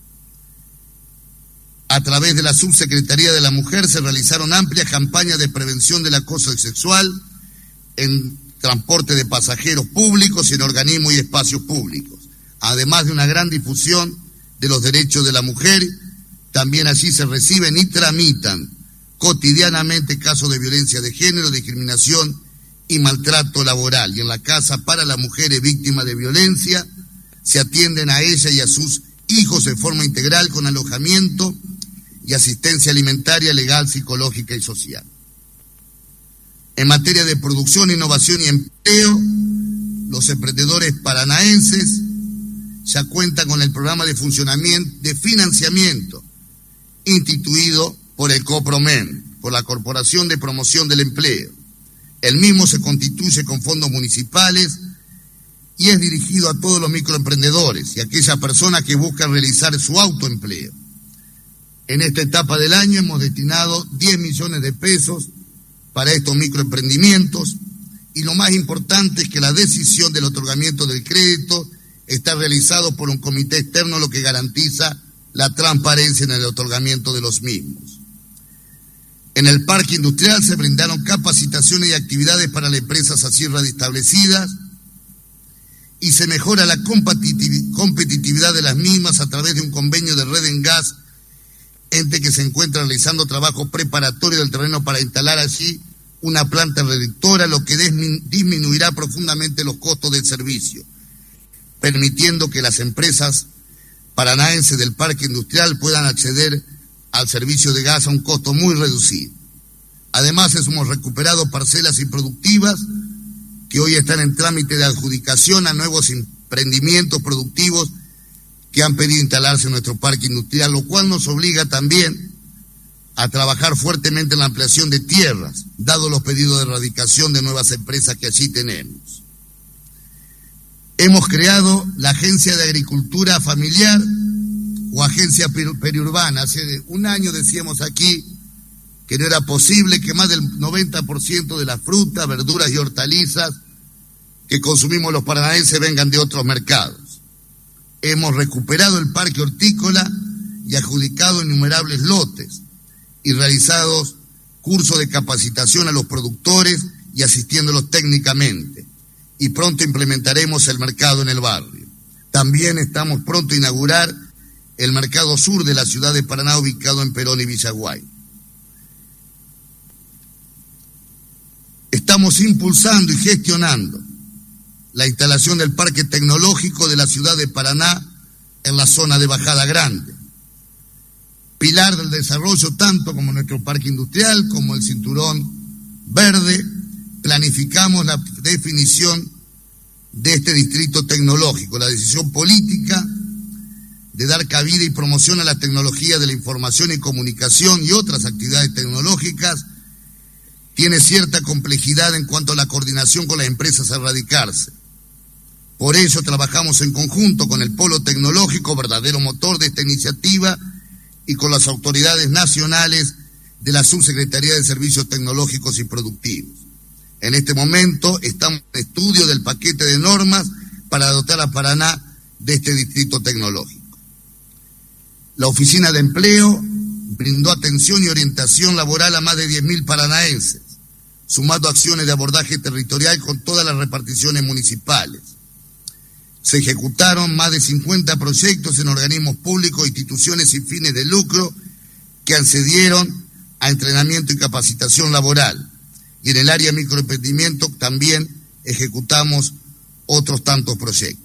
A través de la Subsecretaría de la Mujer se realizaron amplias campañas de prevención del acoso sexual en transporte de pasajeros públicos y en organismos y espacios públicos. Además de una gran difusión de los derechos de la mujer, también allí se reciben y tramitan cotidianamente casos de violencia de género, discriminación y maltrato laboral. Y en la casa para las mujeres víctimas de violencia se atienden a ella y a sus hijos de forma integral con alojamiento y asistencia alimentaria, legal, psicológica y social. En materia de producción, innovación y empleo, los emprendedores paranaenses ya cuentan con el programa de financiamiento instituido por el COPROMEN, por la Corporación de Promoción del Empleo. El mismo se constituye con fondos municipales y es dirigido a todos los microemprendedores y a aquellas personas que buscan realizar su autoempleo. En esta etapa del año hemos destinado 10 millones de pesos para estos microemprendimientos, y lo más importante es que la decisión del otorgamiento del crédito está realizado por un comité externo, lo que garantiza la transparencia en el otorgamiento de los mismos. En el parque industrial se brindaron capacitaciones y actividades para las empresas así radiestablecidas y se mejora la competitividad de las mismas a través de un convenio de Redengas, ente que se encuentra realizando trabajo preparatorio del terreno para instalar allí una planta reductora, lo que disminuirá profundamente los costos del servicio, permitiendo que las empresas paranaenses del parque industrial puedan acceder al servicio de gas a un costo muy reducido. Además, hemos recuperado parcelas improductivas que hoy están en trámite de adjudicación a nuevos emprendimientos productivos que han pedido instalarse en nuestro parque industrial, lo cual nos obliga también a trabajar fuertemente en la ampliación de tierras, dado los pedidos de erradicación de nuevas empresas que allí tenemos. Hemos creado la Agencia de Agricultura Familiar o Agencia Periurbana. Hace un año decíamos aquí que no era posible que más del 90% de las frutas, verduras y hortalizas que consumimos los paranaenses vengan de otros mercados. Hemos recuperado el parque hortícola y adjudicado innumerables lotes y realizados cursos de capacitación a los productores y asistiéndolos técnicamente. Y pronto implementaremos el mercado en el barrio. También estamos pronto a inaugurar el mercado sur de la ciudad de Paraná, ubicado en Perón y Villaguay. Estamos impulsando y gestionando la instalación del parque tecnológico de la ciudad de Paraná en la zona de Bajada Grande, pilar del desarrollo tanto como nuestro parque industrial como el cinturón verde. Planificamos la definición de este distrito tecnológico, la decisión política de dar cabida y promoción a la tecnología de la información y comunicación y otras actividades tecnológicas tiene cierta complejidad en cuanto a la coordinación con las empresas a radicarse. Por ello trabajamos en conjunto con el Polo Tecnológico, verdadero motor de esta iniciativa, y con las autoridades nacionales de la Subsecretaría de Servicios Tecnológicos y Productivos. En este momento estamos en estudio del paquete de normas para dotar a Paraná de este distrito tecnológico. La Oficina de Empleo brindó atención y orientación laboral a más de 10.000 paranaenses, sumando acciones de abordaje territorial con todas las reparticiones municipales. Se ejecutaron más de 50 proyectos en organismos públicos, instituciones sin fines de lucro que accedieron a entrenamiento y capacitación laboral. Y en el área de microemprendimiento también ejecutamos otros tantos proyectos.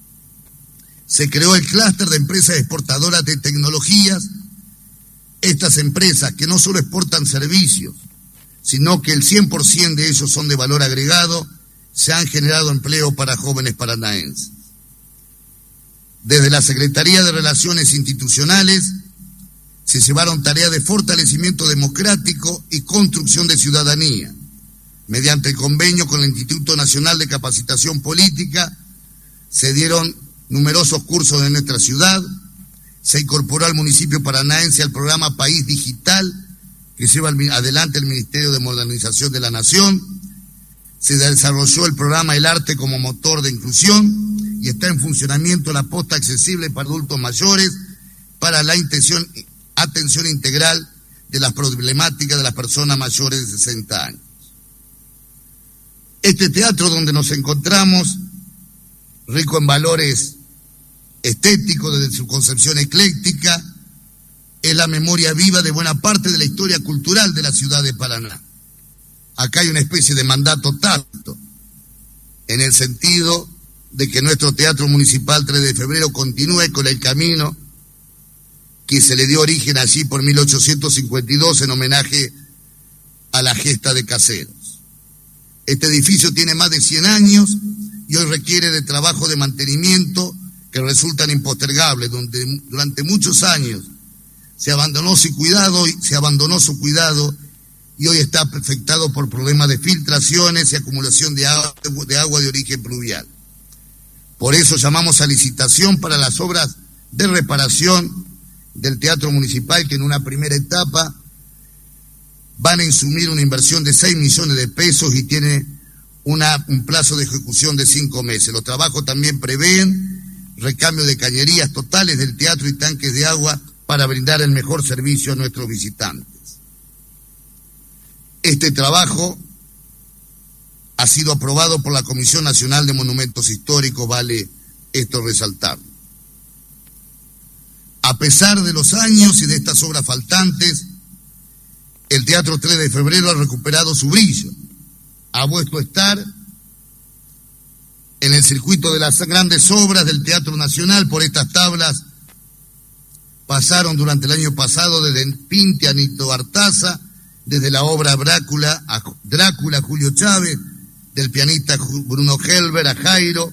Se creó el clúster de empresas exportadoras de tecnologías. Estas empresas que no solo exportan servicios, sino que el 100% de ellos son de valor agregado, se han generado empleo para jóvenes paranaenses. Desde la Secretaría de Relaciones Institucionales se llevaron tareas de fortalecimiento democrático y construcción de ciudadanía. Mediante el convenio con el Instituto Nacional de Capacitación Política, se dieron numerosos cursos en nuestra ciudad, se incorporó al municipio paranaense al programa País Digital, que lleva adelante el Ministerio de Modernización de la Nación, se desarrolló el programa El Arte como motor de inclusión y está en funcionamiento la posta accesible para adultos mayores para la atención integral de las problemáticas de las personas mayores de 60 años. Este teatro donde nos encontramos, rico en valores estéticos desde su concepción ecléctica, es la memoria viva de buena parte de la historia cultural de la ciudad de Paraná. Acá hay una especie de mandato tácito, en el sentido de que nuestro Teatro Municipal 3 de Febrero continúe con el camino que se le dio origen allí por 1852 en homenaje a la gesta de Caseros. Este edificio tiene más de 100 años y hoy requiere de trabajo de mantenimiento que resultan impostergables, donde durante muchos años se abandonó su cuidado y hoy está afectado por problemas de filtraciones y acumulación de agua de origen pluvial. Por eso llamamos a licitación para las obras de reparación del Teatro Municipal, que en una primera etapa van a insumir una inversión de 6 millones de pesos y tiene un plazo de ejecución de 5 meses. Los trabajos también prevén recambio de cañerías totales del teatro y tanques de agua para brindar el mejor servicio a nuestros visitantes. Este trabajo ha sido aprobado por la Comisión Nacional de Monumentos Históricos, vale esto resaltarlo. A pesar de los años y de estas obras faltantes, el Teatro 3 de Febrero ha recuperado su brillo, ha vuelto a estar en el circuito de las grandes obras del Teatro Nacional. Por estas tablas pasaron durante el año pasado desde Pinte a Nito Artaza, desde la obra Drácula Julio Chávez, del pianista Bruno Helber a Jairo,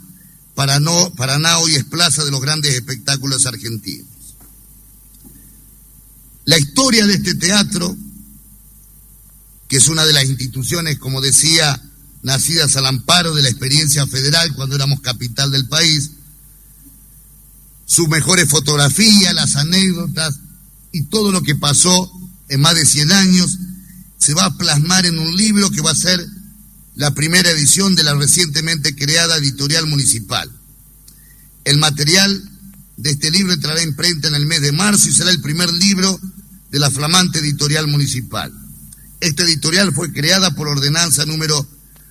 Paraná hoy es plaza de los grandes espectáculos argentinos. La historia de este teatro, que es una de las instituciones, como decía, nacidas al amparo de la experiencia federal cuando éramos capital del país, sus mejores fotografías, las anécdotas y todo lo que pasó en más de 100 años, se va a plasmar en un libro que va a ser la primera edición de la recientemente creada Editorial Municipal. El material de este libro entrará en imprenta en el mes de marzo y será el primer libro de la flamante Editorial Municipal. Esta editorial fue creada por ordenanza número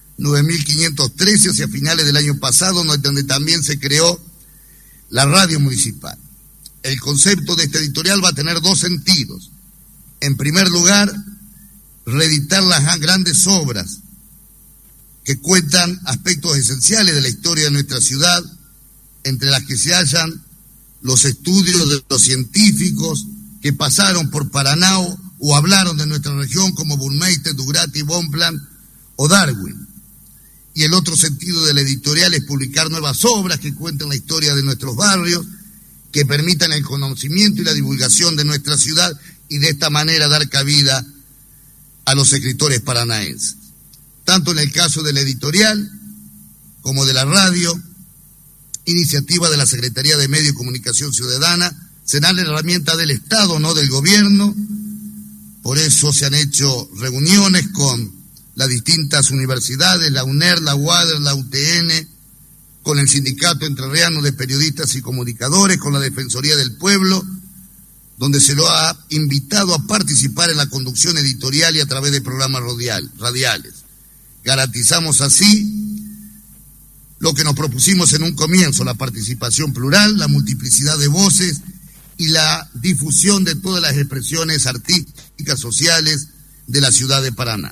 9513 hacia finales del año pasado, donde también se creó la radio municipal. El concepto de esta editorial va a tener dos sentidos. En primer lugar, reeditar las grandes obras que cuentan aspectos esenciales de la historia de nuestra ciudad, entre las que se hallan los estudios de los científicos que pasaron por Paraná o hablaron de nuestra región, como Burmeister, Dugrati, Bonpland o Darwin. Y el otro sentido de la editorial es publicar nuevas obras que cuenten la historia de nuestros barrios, que permitan el conocimiento y la divulgación de nuestra ciudad y de esta manera dar cabida a los escritores paranaenses. Tanto en el caso de la editorial como de la radio, iniciativa de la Secretaría de Medio y Comunicación Ciudadana, será la herramienta del Estado, no del gobierno. Por eso se han hecho reuniones con las distintas universidades, la UNER, la UADER, la UTN, con el Sindicato Entrerriano de Periodistas y Comunicadores, con la Defensoría del Pueblo, donde se lo ha invitado a participar en la conducción editorial y a través de programas radiales. Garantizamos así lo que nos propusimos en un comienzo, la participación plural, la multiplicidad de voces y la difusión de todas las expresiones artísticas, sociales de la ciudad de Paraná.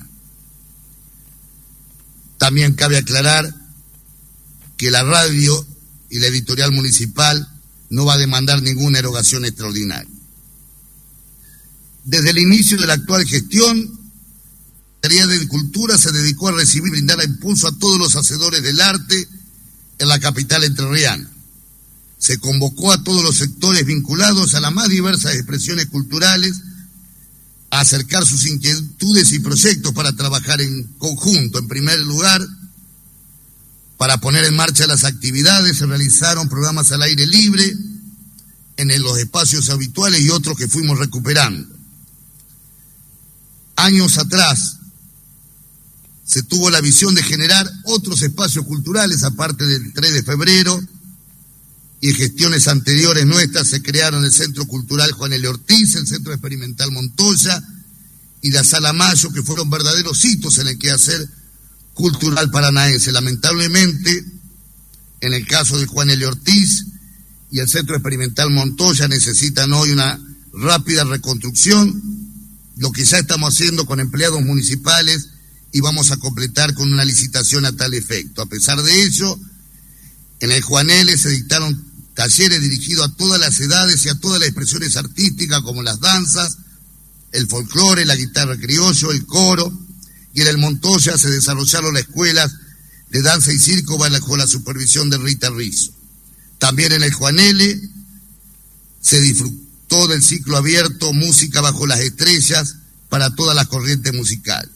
También cabe aclarar que la radio y la editorial municipal no va a demandar ninguna erogación extraordinaria. Desde el inicio de la actual gestión, la Secretaría de Cultura se dedicó a recibir y brindar impulso a todos los hacedores del arte en la capital entrerriana. Se convocó a todos los sectores vinculados a las más diversas expresiones culturales a acercar sus inquietudes y proyectos para trabajar en conjunto. En primer lugar, para poner en marcha las actividades, se realizaron programas al aire libre en los espacios habituales y otros que fuimos recuperando. Años atrás se tuvo la visión de generar otros espacios culturales aparte del 3 de febrero, y en gestiones anteriores nuestras se crearon el Centro Cultural Juan L. Ortiz, el Centro Experimental Montoya y la Sala Mayo, que fueron verdaderos hitos en el quehacer cultural paranaense. Lamentablemente, en el caso de Juan L. Ortiz y el Centro Experimental Montoya necesitan hoy una rápida reconstrucción, lo que ya estamos haciendo con empleados municipales y vamos a completar con una licitación a tal efecto. A pesar de ello, en el Juan L. se dictaron talleres dirigidos a todas las edades y a todas las expresiones artísticas como las danzas, el folclore, la guitarra criollo, el coro, y en el Montoya se desarrollaron las escuelas de danza y circo bajo la supervisión de Rita Rizzo. También en el Juan L. se disfrutó del ciclo abierto Música bajo las estrellas para todas las corrientes musicales.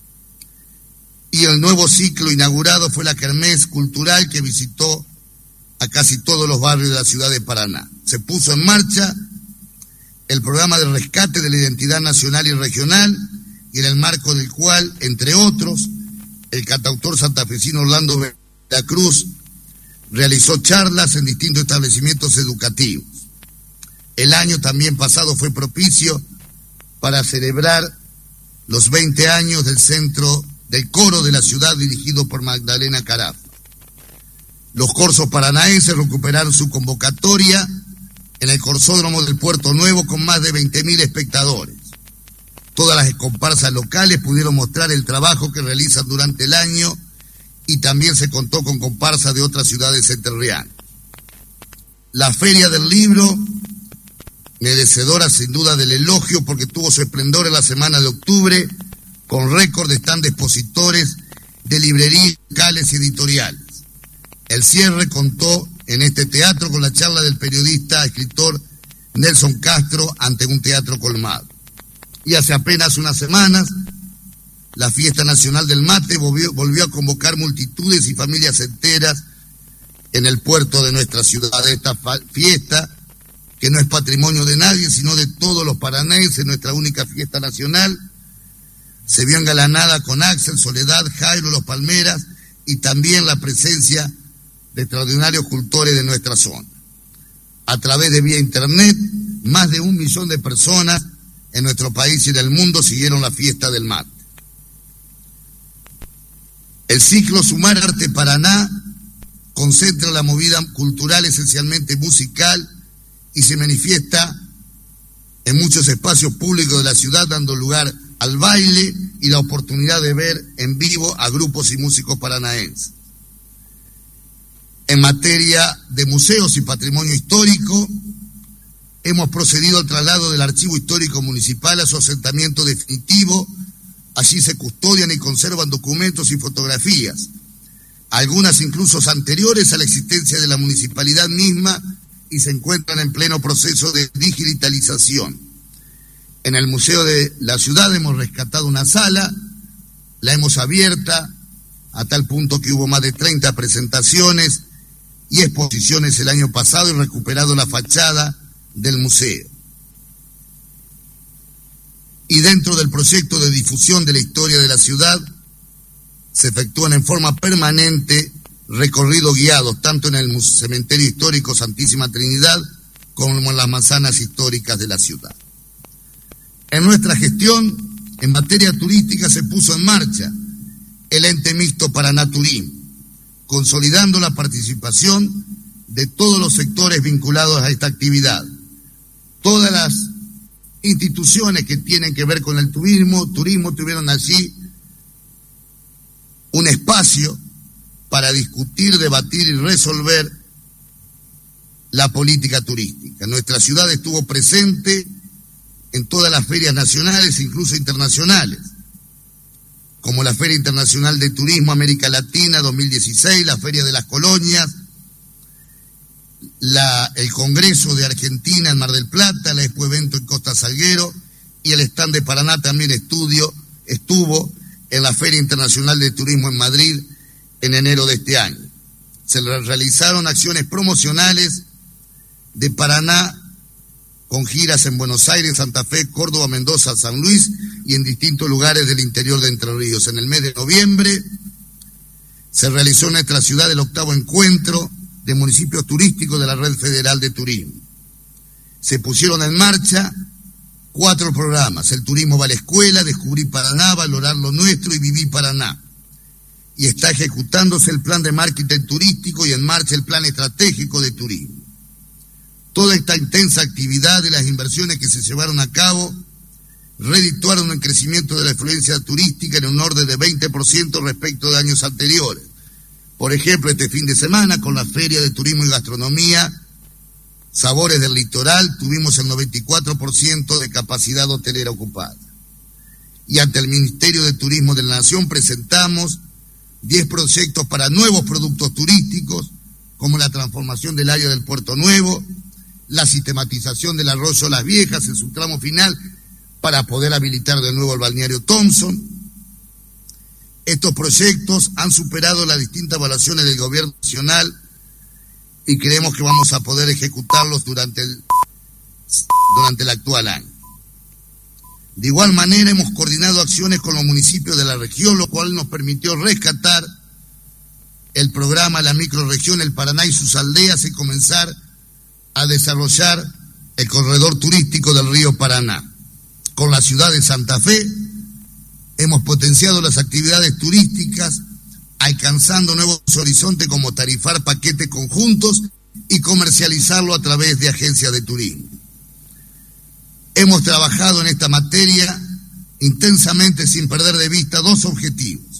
Y el nuevo ciclo inaugurado fue la Kermés Cultural, que visitó a casi todos los barrios de la ciudad de Paraná. Se puso en marcha el programa de rescate de la identidad nacional y regional, y en el marco del cual, entre otros, el cantautor santafesino Orlando de la Cruz realizó charlas en distintos establecimientos educativos. El año también pasado fue propicio para celebrar los 20 años del Centro del Coro de la ciudad, dirigido por Magdalena Carafa. Los corsos paranaenses recuperaron su convocatoria en el Corsódromo del Puerto Nuevo con más de 20.000 espectadores. Todas las comparsas locales pudieron mostrar el trabajo que realizan durante el año y también se contó con comparsas de otras ciudades entrerrianas. La Feria del Libro, merecedora sin duda del elogio porque tuvo su esplendor en la semana de octubre, con récord de stand de expositores de librerías locales y editoriales. El cierre contó en este teatro con la charla del periodista, escritor Nelson Castro ante un teatro colmado. Y hace apenas unas semanas, la Fiesta Nacional del Mate volvió a convocar multitudes y familias enteras en el puerto de nuestra ciudad. Esta fiesta, que no es patrimonio de nadie, sino de todos los paranaenses, nuestra única fiesta nacional, se vio engalanada con Axel, Soledad, Jairo, Los Palmeras y también la presencia de extraordinarios cultores de nuestra zona. A través de vía internet, más de 1 millón de personas en nuestro país y en el mundo siguieron la fiesta del mate. El ciclo Sumar Arte Paraná concentra la movida cultural esencialmente musical y se manifiesta en muchos espacios públicos de la ciudad, dando lugar al baile y la oportunidad de ver en vivo a grupos y músicos paranaenses. En materia de museos y patrimonio histórico, hemos procedido al traslado del Archivo Histórico Municipal a su asentamiento definitivo. Allí se custodian y conservan documentos y fotografías, algunas incluso anteriores a la existencia de la municipalidad misma, y se encuentran en pleno proceso de digitalización. En el Museo de la Ciudad hemos rescatado una sala, la hemos abierta a tal punto que hubo más de 30 presentaciones y exposiciones el año pasado, y recuperado la fachada del museo. Y dentro del proyecto de difusión de la historia de la ciudad, se efectúan en forma permanente recorridos guiados, tanto en el Cementerio Histórico Santísima Trinidad como en las manzanas históricas de la ciudad. En nuestra gestión, en materia turística, se puso en marcha el ente mixto Paraná Turismo, consolidando la participación de todos los sectores vinculados a esta actividad. Todas las instituciones que tienen que ver con el turismo tuvieron allí un espacio para discutir, debatir y resolver la política turística. Nuestra ciudad estuvo presente en todas las ferias nacionales, incluso internacionales, como la Feria Internacional de Turismo América Latina 2016, la Feria de las Colonias, el Congreso de Argentina en Mar del Plata, el Expo Evento en Costa Salguero, y el stand de Paraná también estuvo en la Feria Internacional de Turismo en Madrid en enero de este año. Se realizaron acciones promocionales de Paraná con giras en Buenos Aires, Santa Fe, Córdoba, Mendoza, San Luis y en distintos lugares del interior de Entre Ríos. En el mes de noviembre se realizó en nuestra ciudad el 8º encuentro de municipios turísticos de la Red Federal de Turismo. Se pusieron en marcha 4 programas: el turismo va a la escuela, Descubrir Paraná, Valorar lo nuestro y Vivir Paraná. Y está ejecutándose el plan de marketing turístico y en marcha el plan estratégico de turismo. Toda esta intensa actividad y las inversiones que se llevaron a cabo redituaron un crecimiento de la afluencia turística en un orden de 20% respecto de años anteriores. Por ejemplo, este fin de semana, con la Feria de Turismo y Gastronomía Sabores del Litoral, tuvimos el 94% de capacidad hotelera ocupada. Y ante el Ministerio de Turismo de la Nación presentamos 10 proyectos para nuevos productos turísticos, como la transformación del área del Puerto Nuevo, la sistematización del arroyo Las Viejas en su tramo final para poder habilitar de nuevo el balneario Thompson. Estos proyectos han superado las distintas evaluaciones del gobierno nacional y creemos que vamos a poder ejecutarlos durante el actual año. De igual manera, hemos coordinado acciones con los municipios de la región, lo cual nos permitió rescatar el programa La Microrregión El Paraná y sus aldeas y comenzar a desarrollar el corredor turístico del río Paraná. Con la ciudad de Santa Fe hemos potenciado las actividades turísticas, alcanzando nuevos horizontes como tarifar paquetes conjuntos y comercializarlo a través de agencias de turismo. Hemos trabajado en esta materia intensamente sin perder de vista 2 objetivos.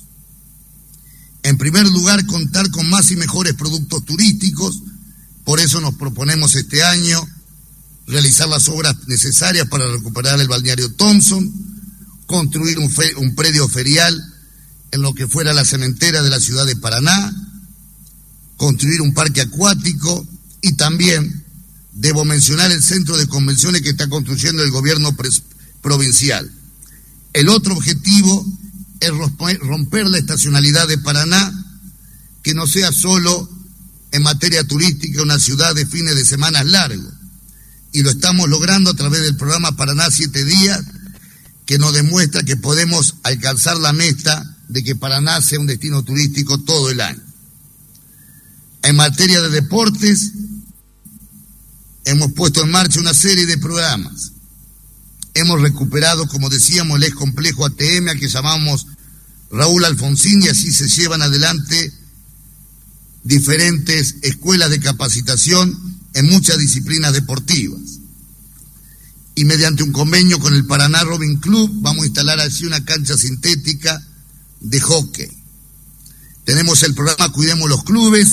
En primer lugar, contar con más y mejores productos turísticos. Por eso nos proponemos este año realizar las obras necesarias para recuperar el balneario Thompson, construir un predio ferial en lo que fuera la cementera de la ciudad de Paraná, construir un parque acuático y también debo mencionar el centro de convenciones que está construyendo el gobierno provincial. El otro objetivo es romper la estacionalidad de Paraná, que no sea solo en materia turística una ciudad de fines de semana largos. Y lo estamos logrando a través del programa Paraná 7 días, que nos demuestra que podemos alcanzar la meta de que Paraná sea un destino turístico todo el año. En materia de deportes, hemos puesto en marcha una serie de programas. Hemos recuperado, como decíamos, el ex complejo ATM, al que llamamos Raúl Alfonsín, y así se llevan adelante diferentes escuelas de capacitación en muchas disciplinas deportivas. Y mediante un convenio con el Paraná Rowing Club vamos a instalar así una cancha sintética de hockey. Tenemos el programa Cuidemos los Clubes,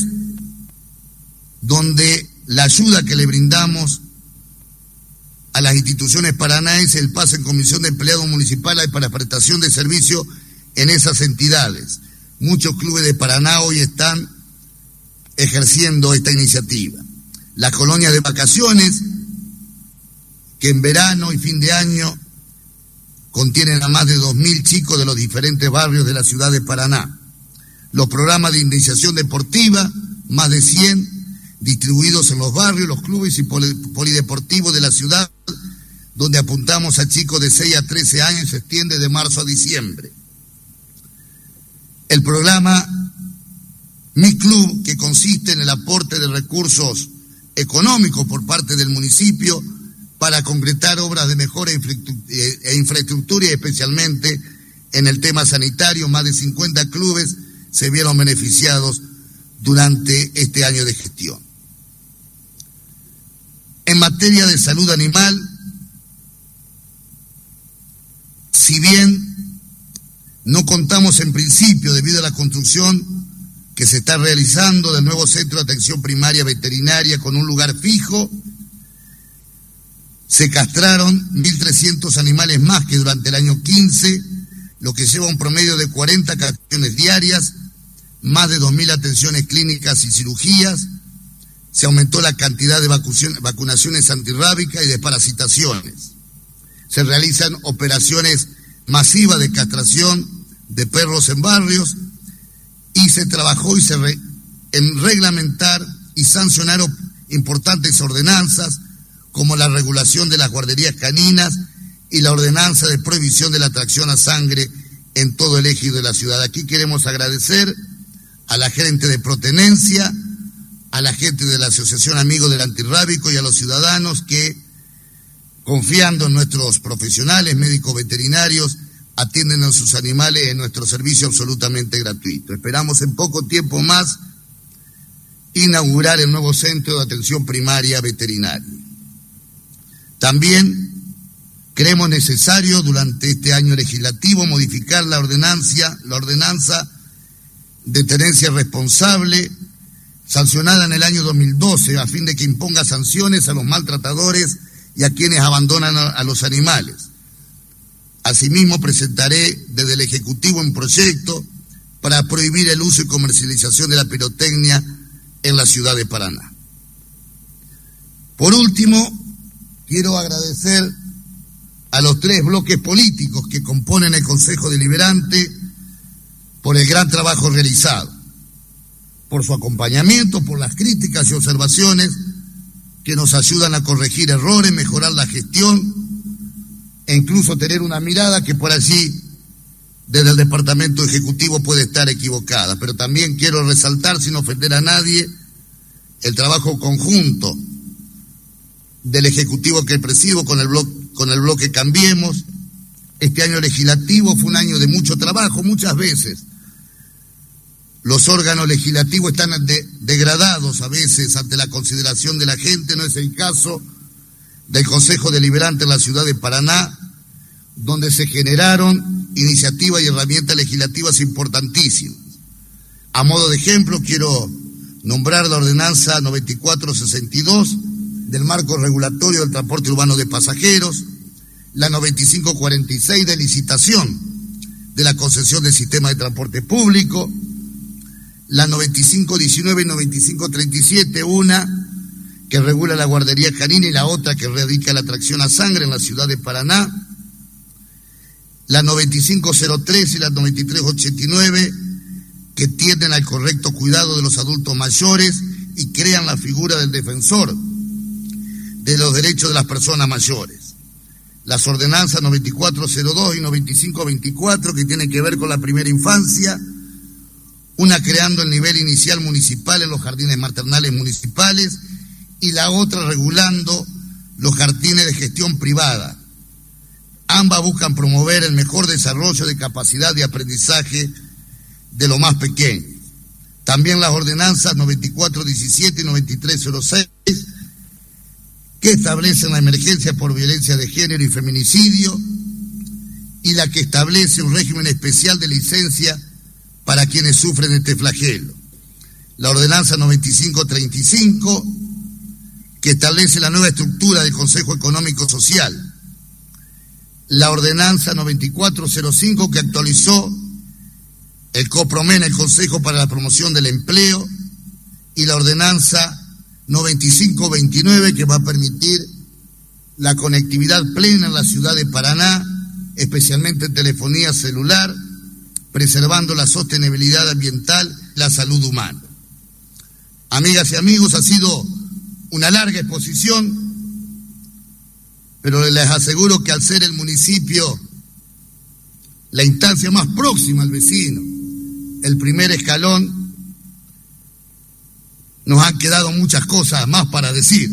donde la ayuda que le brindamos a las instituciones paranaenses, el pase en comisión de empleados municipales para prestación de servicio en esas entidades. Muchos clubes de Paraná hoy están ejerciendo esta iniciativa. Las colonias de vacaciones, que en verano y fin de año contienen a más de 2.000 chicos de los diferentes barrios de la ciudad de Paraná. Los programas de iniciación deportiva, más de 100, distribuidos en los barrios, los clubes y polideportivos de la ciudad, donde apuntamos a chicos de 6 a 13 años, se extiende de marzo a diciembre. El programa Mi Club, que consiste en el aporte de recursos económicos por parte del municipio para concretar obras de mejora e infraestructura, y especialmente en el tema sanitario. Más de 50 clubes se vieron beneficiados durante este año de gestión. En materia de salud animal, si bien no contamos en principio, debido a la construcción que se está realizando del nuevo centro de atención primaria veterinaria con un lugar fijo, se castraron 1.300 animales más que durante el año 15, lo que lleva a un promedio de 40 castraciones diarias, más de 2.000 atenciones clínicas y cirugías. Se aumentó la cantidad de vacunaciones antirrábicas y desparasitaciones. Se realizan operaciones masivas de castración de perros en barrios, y se trabajó en reglamentar y sancionar importantes ordenanzas, como la regulación de las guarderías caninas y la ordenanza de prohibición de la tracción a sangre en todo el ejido de la ciudad. Aquí queremos agradecer a la gente de Protenencia, a la gente de la Asociación Amigos del Antirrábico y a los ciudadanos que, confiando en nuestros profesionales médicos veterinarios, atienden a sus animales en nuestro servicio absolutamente gratuito. Esperamos en poco tiempo más inaugurar el nuevo centro de atención primaria veterinaria. También creemos necesario durante este año legislativo modificar la ordenanza de tenencia responsable sancionada en el año 2012, a fin de que imponga sanciones a los maltratadores y a quienes abandonan a los animales. Asimismo, presentaré desde el Ejecutivo un proyecto para prohibir el uso y comercialización de la pirotecnia en la ciudad de Paraná. Por último, quiero agradecer a los 3 bloques políticos que componen el Consejo Deliberante por el gran trabajo realizado, por su acompañamiento, por las críticas y observaciones que nos ayudan a corregir errores, mejorar la gestión e incluso tener una mirada que por allí, desde el Departamento Ejecutivo, puede estar equivocada. Pero también quiero resaltar, sin ofender a nadie, el trabajo conjunto del Ejecutivo que presido con el bloque Cambiemos. Este año legislativo fue un año de mucho trabajo. Muchas veces los órganos legislativos están degradados a veces ante la consideración de la gente. No es el caso del Consejo Deliberante en la ciudad de Paraná, donde se generaron iniciativas y herramientas legislativas importantísimas. A modo de ejemplo, quiero nombrar la ordenanza 9462 del marco regulatorio del transporte urbano de pasajeros, la 9546 de licitación de la concesión del sistema de transporte público, la 9519 y 9537, una que regula la guardería canina y la otra que radica la tracción a sangre en la ciudad de Paraná, la 9503 y la 9389, que tienden al correcto cuidado de los adultos mayores y crean la figura del defensor de los derechos de las personas mayores. Las ordenanzas 9402 y 9524, que tienen que ver con la primera infancia, una creando el nivel inicial municipal en los jardines maternales municipales y la otra regulando los jardines de gestión privada. Ambas buscan promover el mejor desarrollo de capacidad de aprendizaje de lo más pequeño. También las ordenanzas 9417 y 9306, que establecen la emergencia por violencia de género y feminicidio, y la que establece un régimen especial de licencia para quienes sufren este flagelo. La ordenanza 9535, que establece la nueva estructura del Consejo Económico Social. La ordenanza 9405, que actualizó el COPROMEN, el Consejo para la Promoción del Empleo, y la ordenanza 9529, que va a permitir la conectividad plena en la ciudad de Paraná, especialmente en telefonía celular, preservando la sostenibilidad ambiental y la salud humana. Amigas y amigos, ha sido una larga exposición, pero les aseguro que al ser el municipio la instancia más próxima al vecino, el primer escalón, nos han quedado muchas cosas más para decir,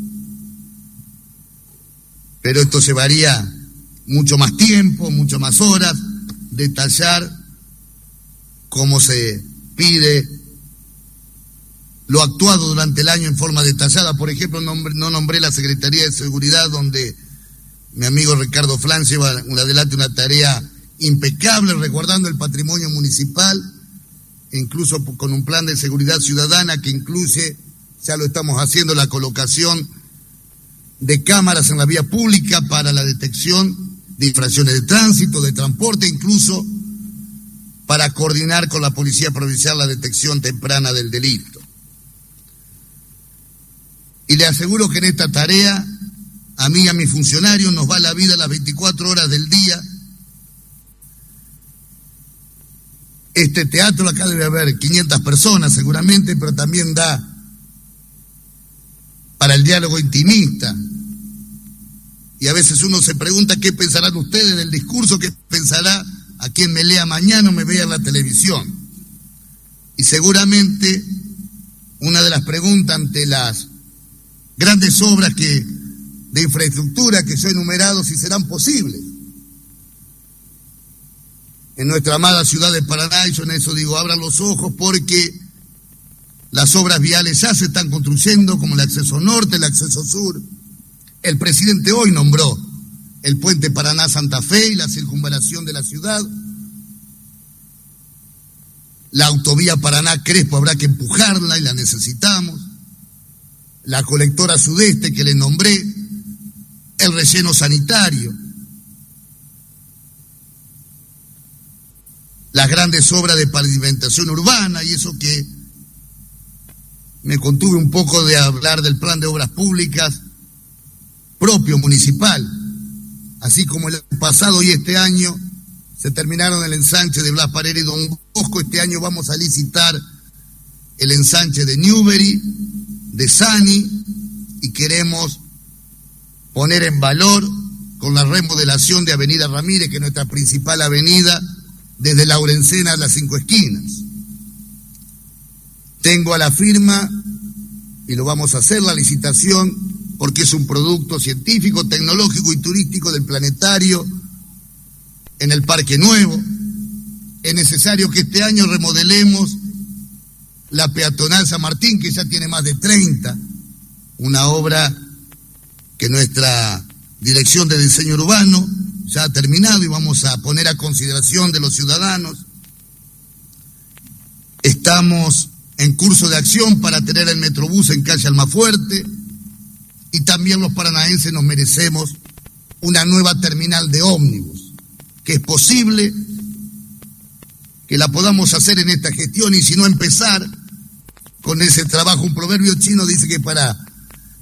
pero esto llevaría mucho más tiempo, mucho más horas, detallar cómo se pide lo actuado durante el año en forma detallada. Por ejemplo, no nombré la Secretaría de Seguridad, donde mi amigo Ricardo Flan lleva adelante una tarea impecable, resguardando el patrimonio municipal, incluso con un plan de seguridad ciudadana que incluye, ya lo estamos haciendo, la colocación de cámaras en la vía pública para la detección de infracciones de tránsito, de transporte, incluso para coordinar con la Policía Provincial la detección temprana del delito. Y le aseguro que en esta tarea, a mí y a mis funcionarios, nos va la vida las 24 horas del día. Este teatro, acá debe haber 500 personas seguramente, pero también da para el diálogo intimista. Y a veces uno se pregunta qué pensarán ustedes del discurso, qué pensará a quien me lea mañana o me vea en la televisión. Y seguramente una de las preguntas ante las grandes obras de infraestructura que yo he enumerado, si serán posibles en nuestra amada ciudad de Paraná. Y yo en eso digo, abran los ojos, porque las obras viales ya se están construyendo, como el acceso norte, el acceso sur. El presidente hoy nombró el puente Paraná-Santa Fe y la circunvalación de la ciudad. La autovía Paraná-Crespo habrá que empujarla y la necesitamos. La colectora sudeste que le nombré, el relleno sanitario, las grandes obras de pavimentación urbana, y eso que me contuve un poco de hablar del plan de obras públicas propio municipal, así como el año pasado y este año se terminaron el ensanche de Blas Parera y Don Bosco. Este año vamos a licitar el ensanche de Newbery, de Sani, y queremos poner en valor con la remodelación de Avenida Ramírez, que es nuestra principal avenida, desde Laurencena a las 5 esquinas. Tengo a la firma, y lo vamos a hacer, la licitación, porque es un producto científico, tecnológico y turístico del planetario en el Parque Nuevo. Es necesario que este año remodelemos la peatonal San Martín, que ya tiene más de 30, una obra que nuestra Dirección de Diseño Urbano ya ha terminado y vamos a poner a consideración de los ciudadanos. Estamos en curso de acción para tener el Metrobús en calle Almafuerte, y también los paranaenses nos merecemos una nueva terminal de ómnibus, que es posible que la podamos hacer en esta gestión, y si no empezar con ese trabajo. Un proverbio chino dice que para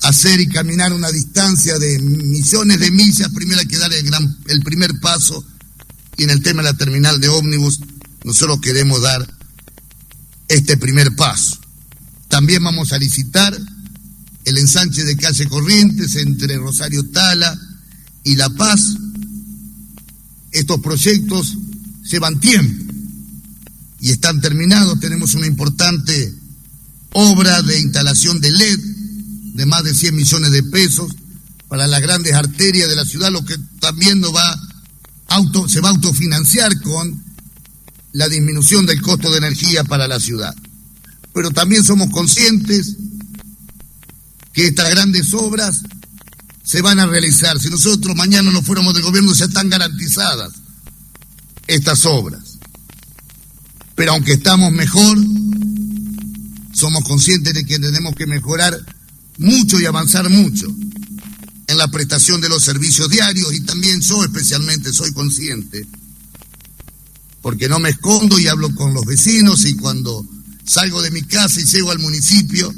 hacer y caminar una distancia de millones de millas. Primero hay que dar el primer paso, y en el tema de la terminal de ómnibus nosotros queremos dar este primer paso. También vamos a licitar el ensanche de calle Corrientes entre Rosario Tala y La Paz. Estos proyectos llevan tiempo y están terminados. Tenemos una importante obra de instalación de LED de más de 100 millones de pesos para las grandes arterias de la ciudad, lo que también se va a autofinanciar con la disminución del costo de energía para la ciudad. Pero también somos conscientes que estas grandes obras se van a realizar. Si nosotros mañana no fuéramos del gobierno, ya están garantizadas estas obras. Pero aunque estamos mejor, somos conscientes de que tenemos que mejorar mucho y avanzar mucho en la prestación de los servicios diarios, y también yo especialmente soy consciente, porque no me escondo y hablo con los vecinos, y cuando salgo de mi casa y llego al municipio,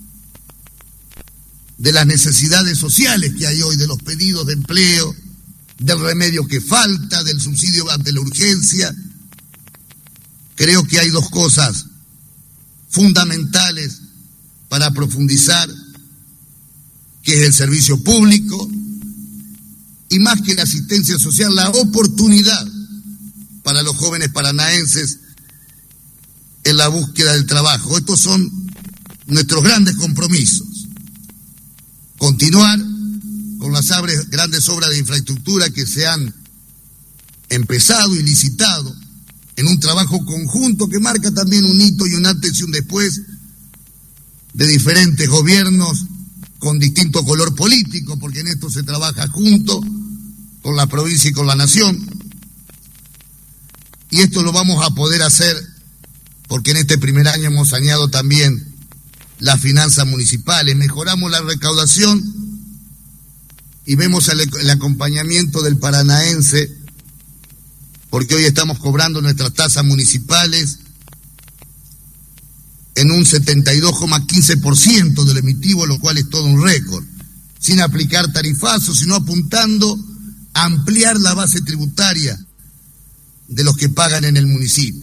de las necesidades sociales que hay hoy, de los pedidos de empleo, del remedio que falta, del subsidio ante la urgencia. Creo que hay dos cosas fundamentales para profundizar, que es el servicio público y, más que la asistencia social, la oportunidad para los jóvenes paranaenses en la búsqueda del trabajo. Estos son nuestros grandes compromisos. Continuar con las grandes obras de infraestructura que se han empezado y licitado en un trabajo conjunto que marca también un hito y un antes y un después de diferentes gobiernos con distinto color político, porque en esto se trabaja junto con la provincia y con la nación. Y esto lo vamos a poder hacer porque en este primer año hemos saneado también las finanzas municipales, mejoramos la recaudación y vemos el acompañamiento del paranaense, porque hoy estamos cobrando nuestras tasas municipales en un 72,15% del emitivo, lo cual es todo un récord, sin aplicar tarifazos, sino apuntando a ampliar la base tributaria de los que pagan en el municipio.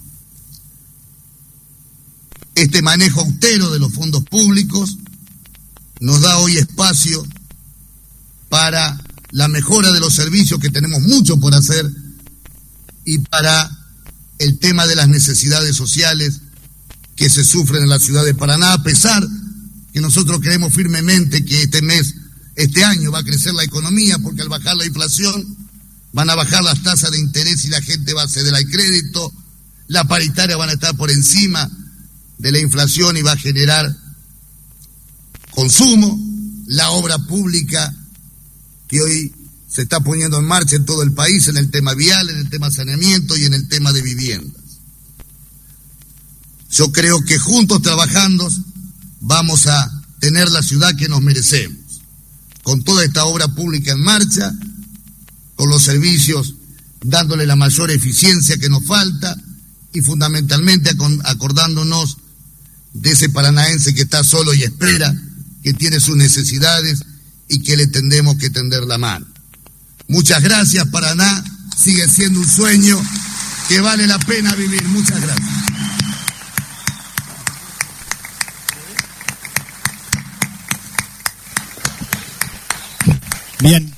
Este manejo austero de los fondos públicos nos da hoy espacio para la mejora de los servicios, que tenemos mucho por hacer, y para el tema de las necesidades sociales que se sufren en la ciudad de Paraná, a pesar que nosotros creemos firmemente que este año va a crecer la economía, porque al bajar la inflación van a bajar las tasas de interés y la gente va a acceder al crédito, la paritaria van a estar por encima de la inflación y va a generar consumo, la obra pública que hoy se está poniendo en marcha en todo el país, en el tema vial, en el tema saneamiento y en el tema de viviendas. Yo creo que juntos trabajando vamos a tener la ciudad que nos merecemos, con toda esta obra pública en marcha, con los servicios dándole la mayor eficiencia que nos falta y fundamentalmente acordándonos de ese paranaense que está solo y espera, que tiene sus necesidades y que le tendemos que tender la mano. Muchas gracias, Paraná, sigue siendo un sueño que vale la pena vivir. Muchas gracias. Bien.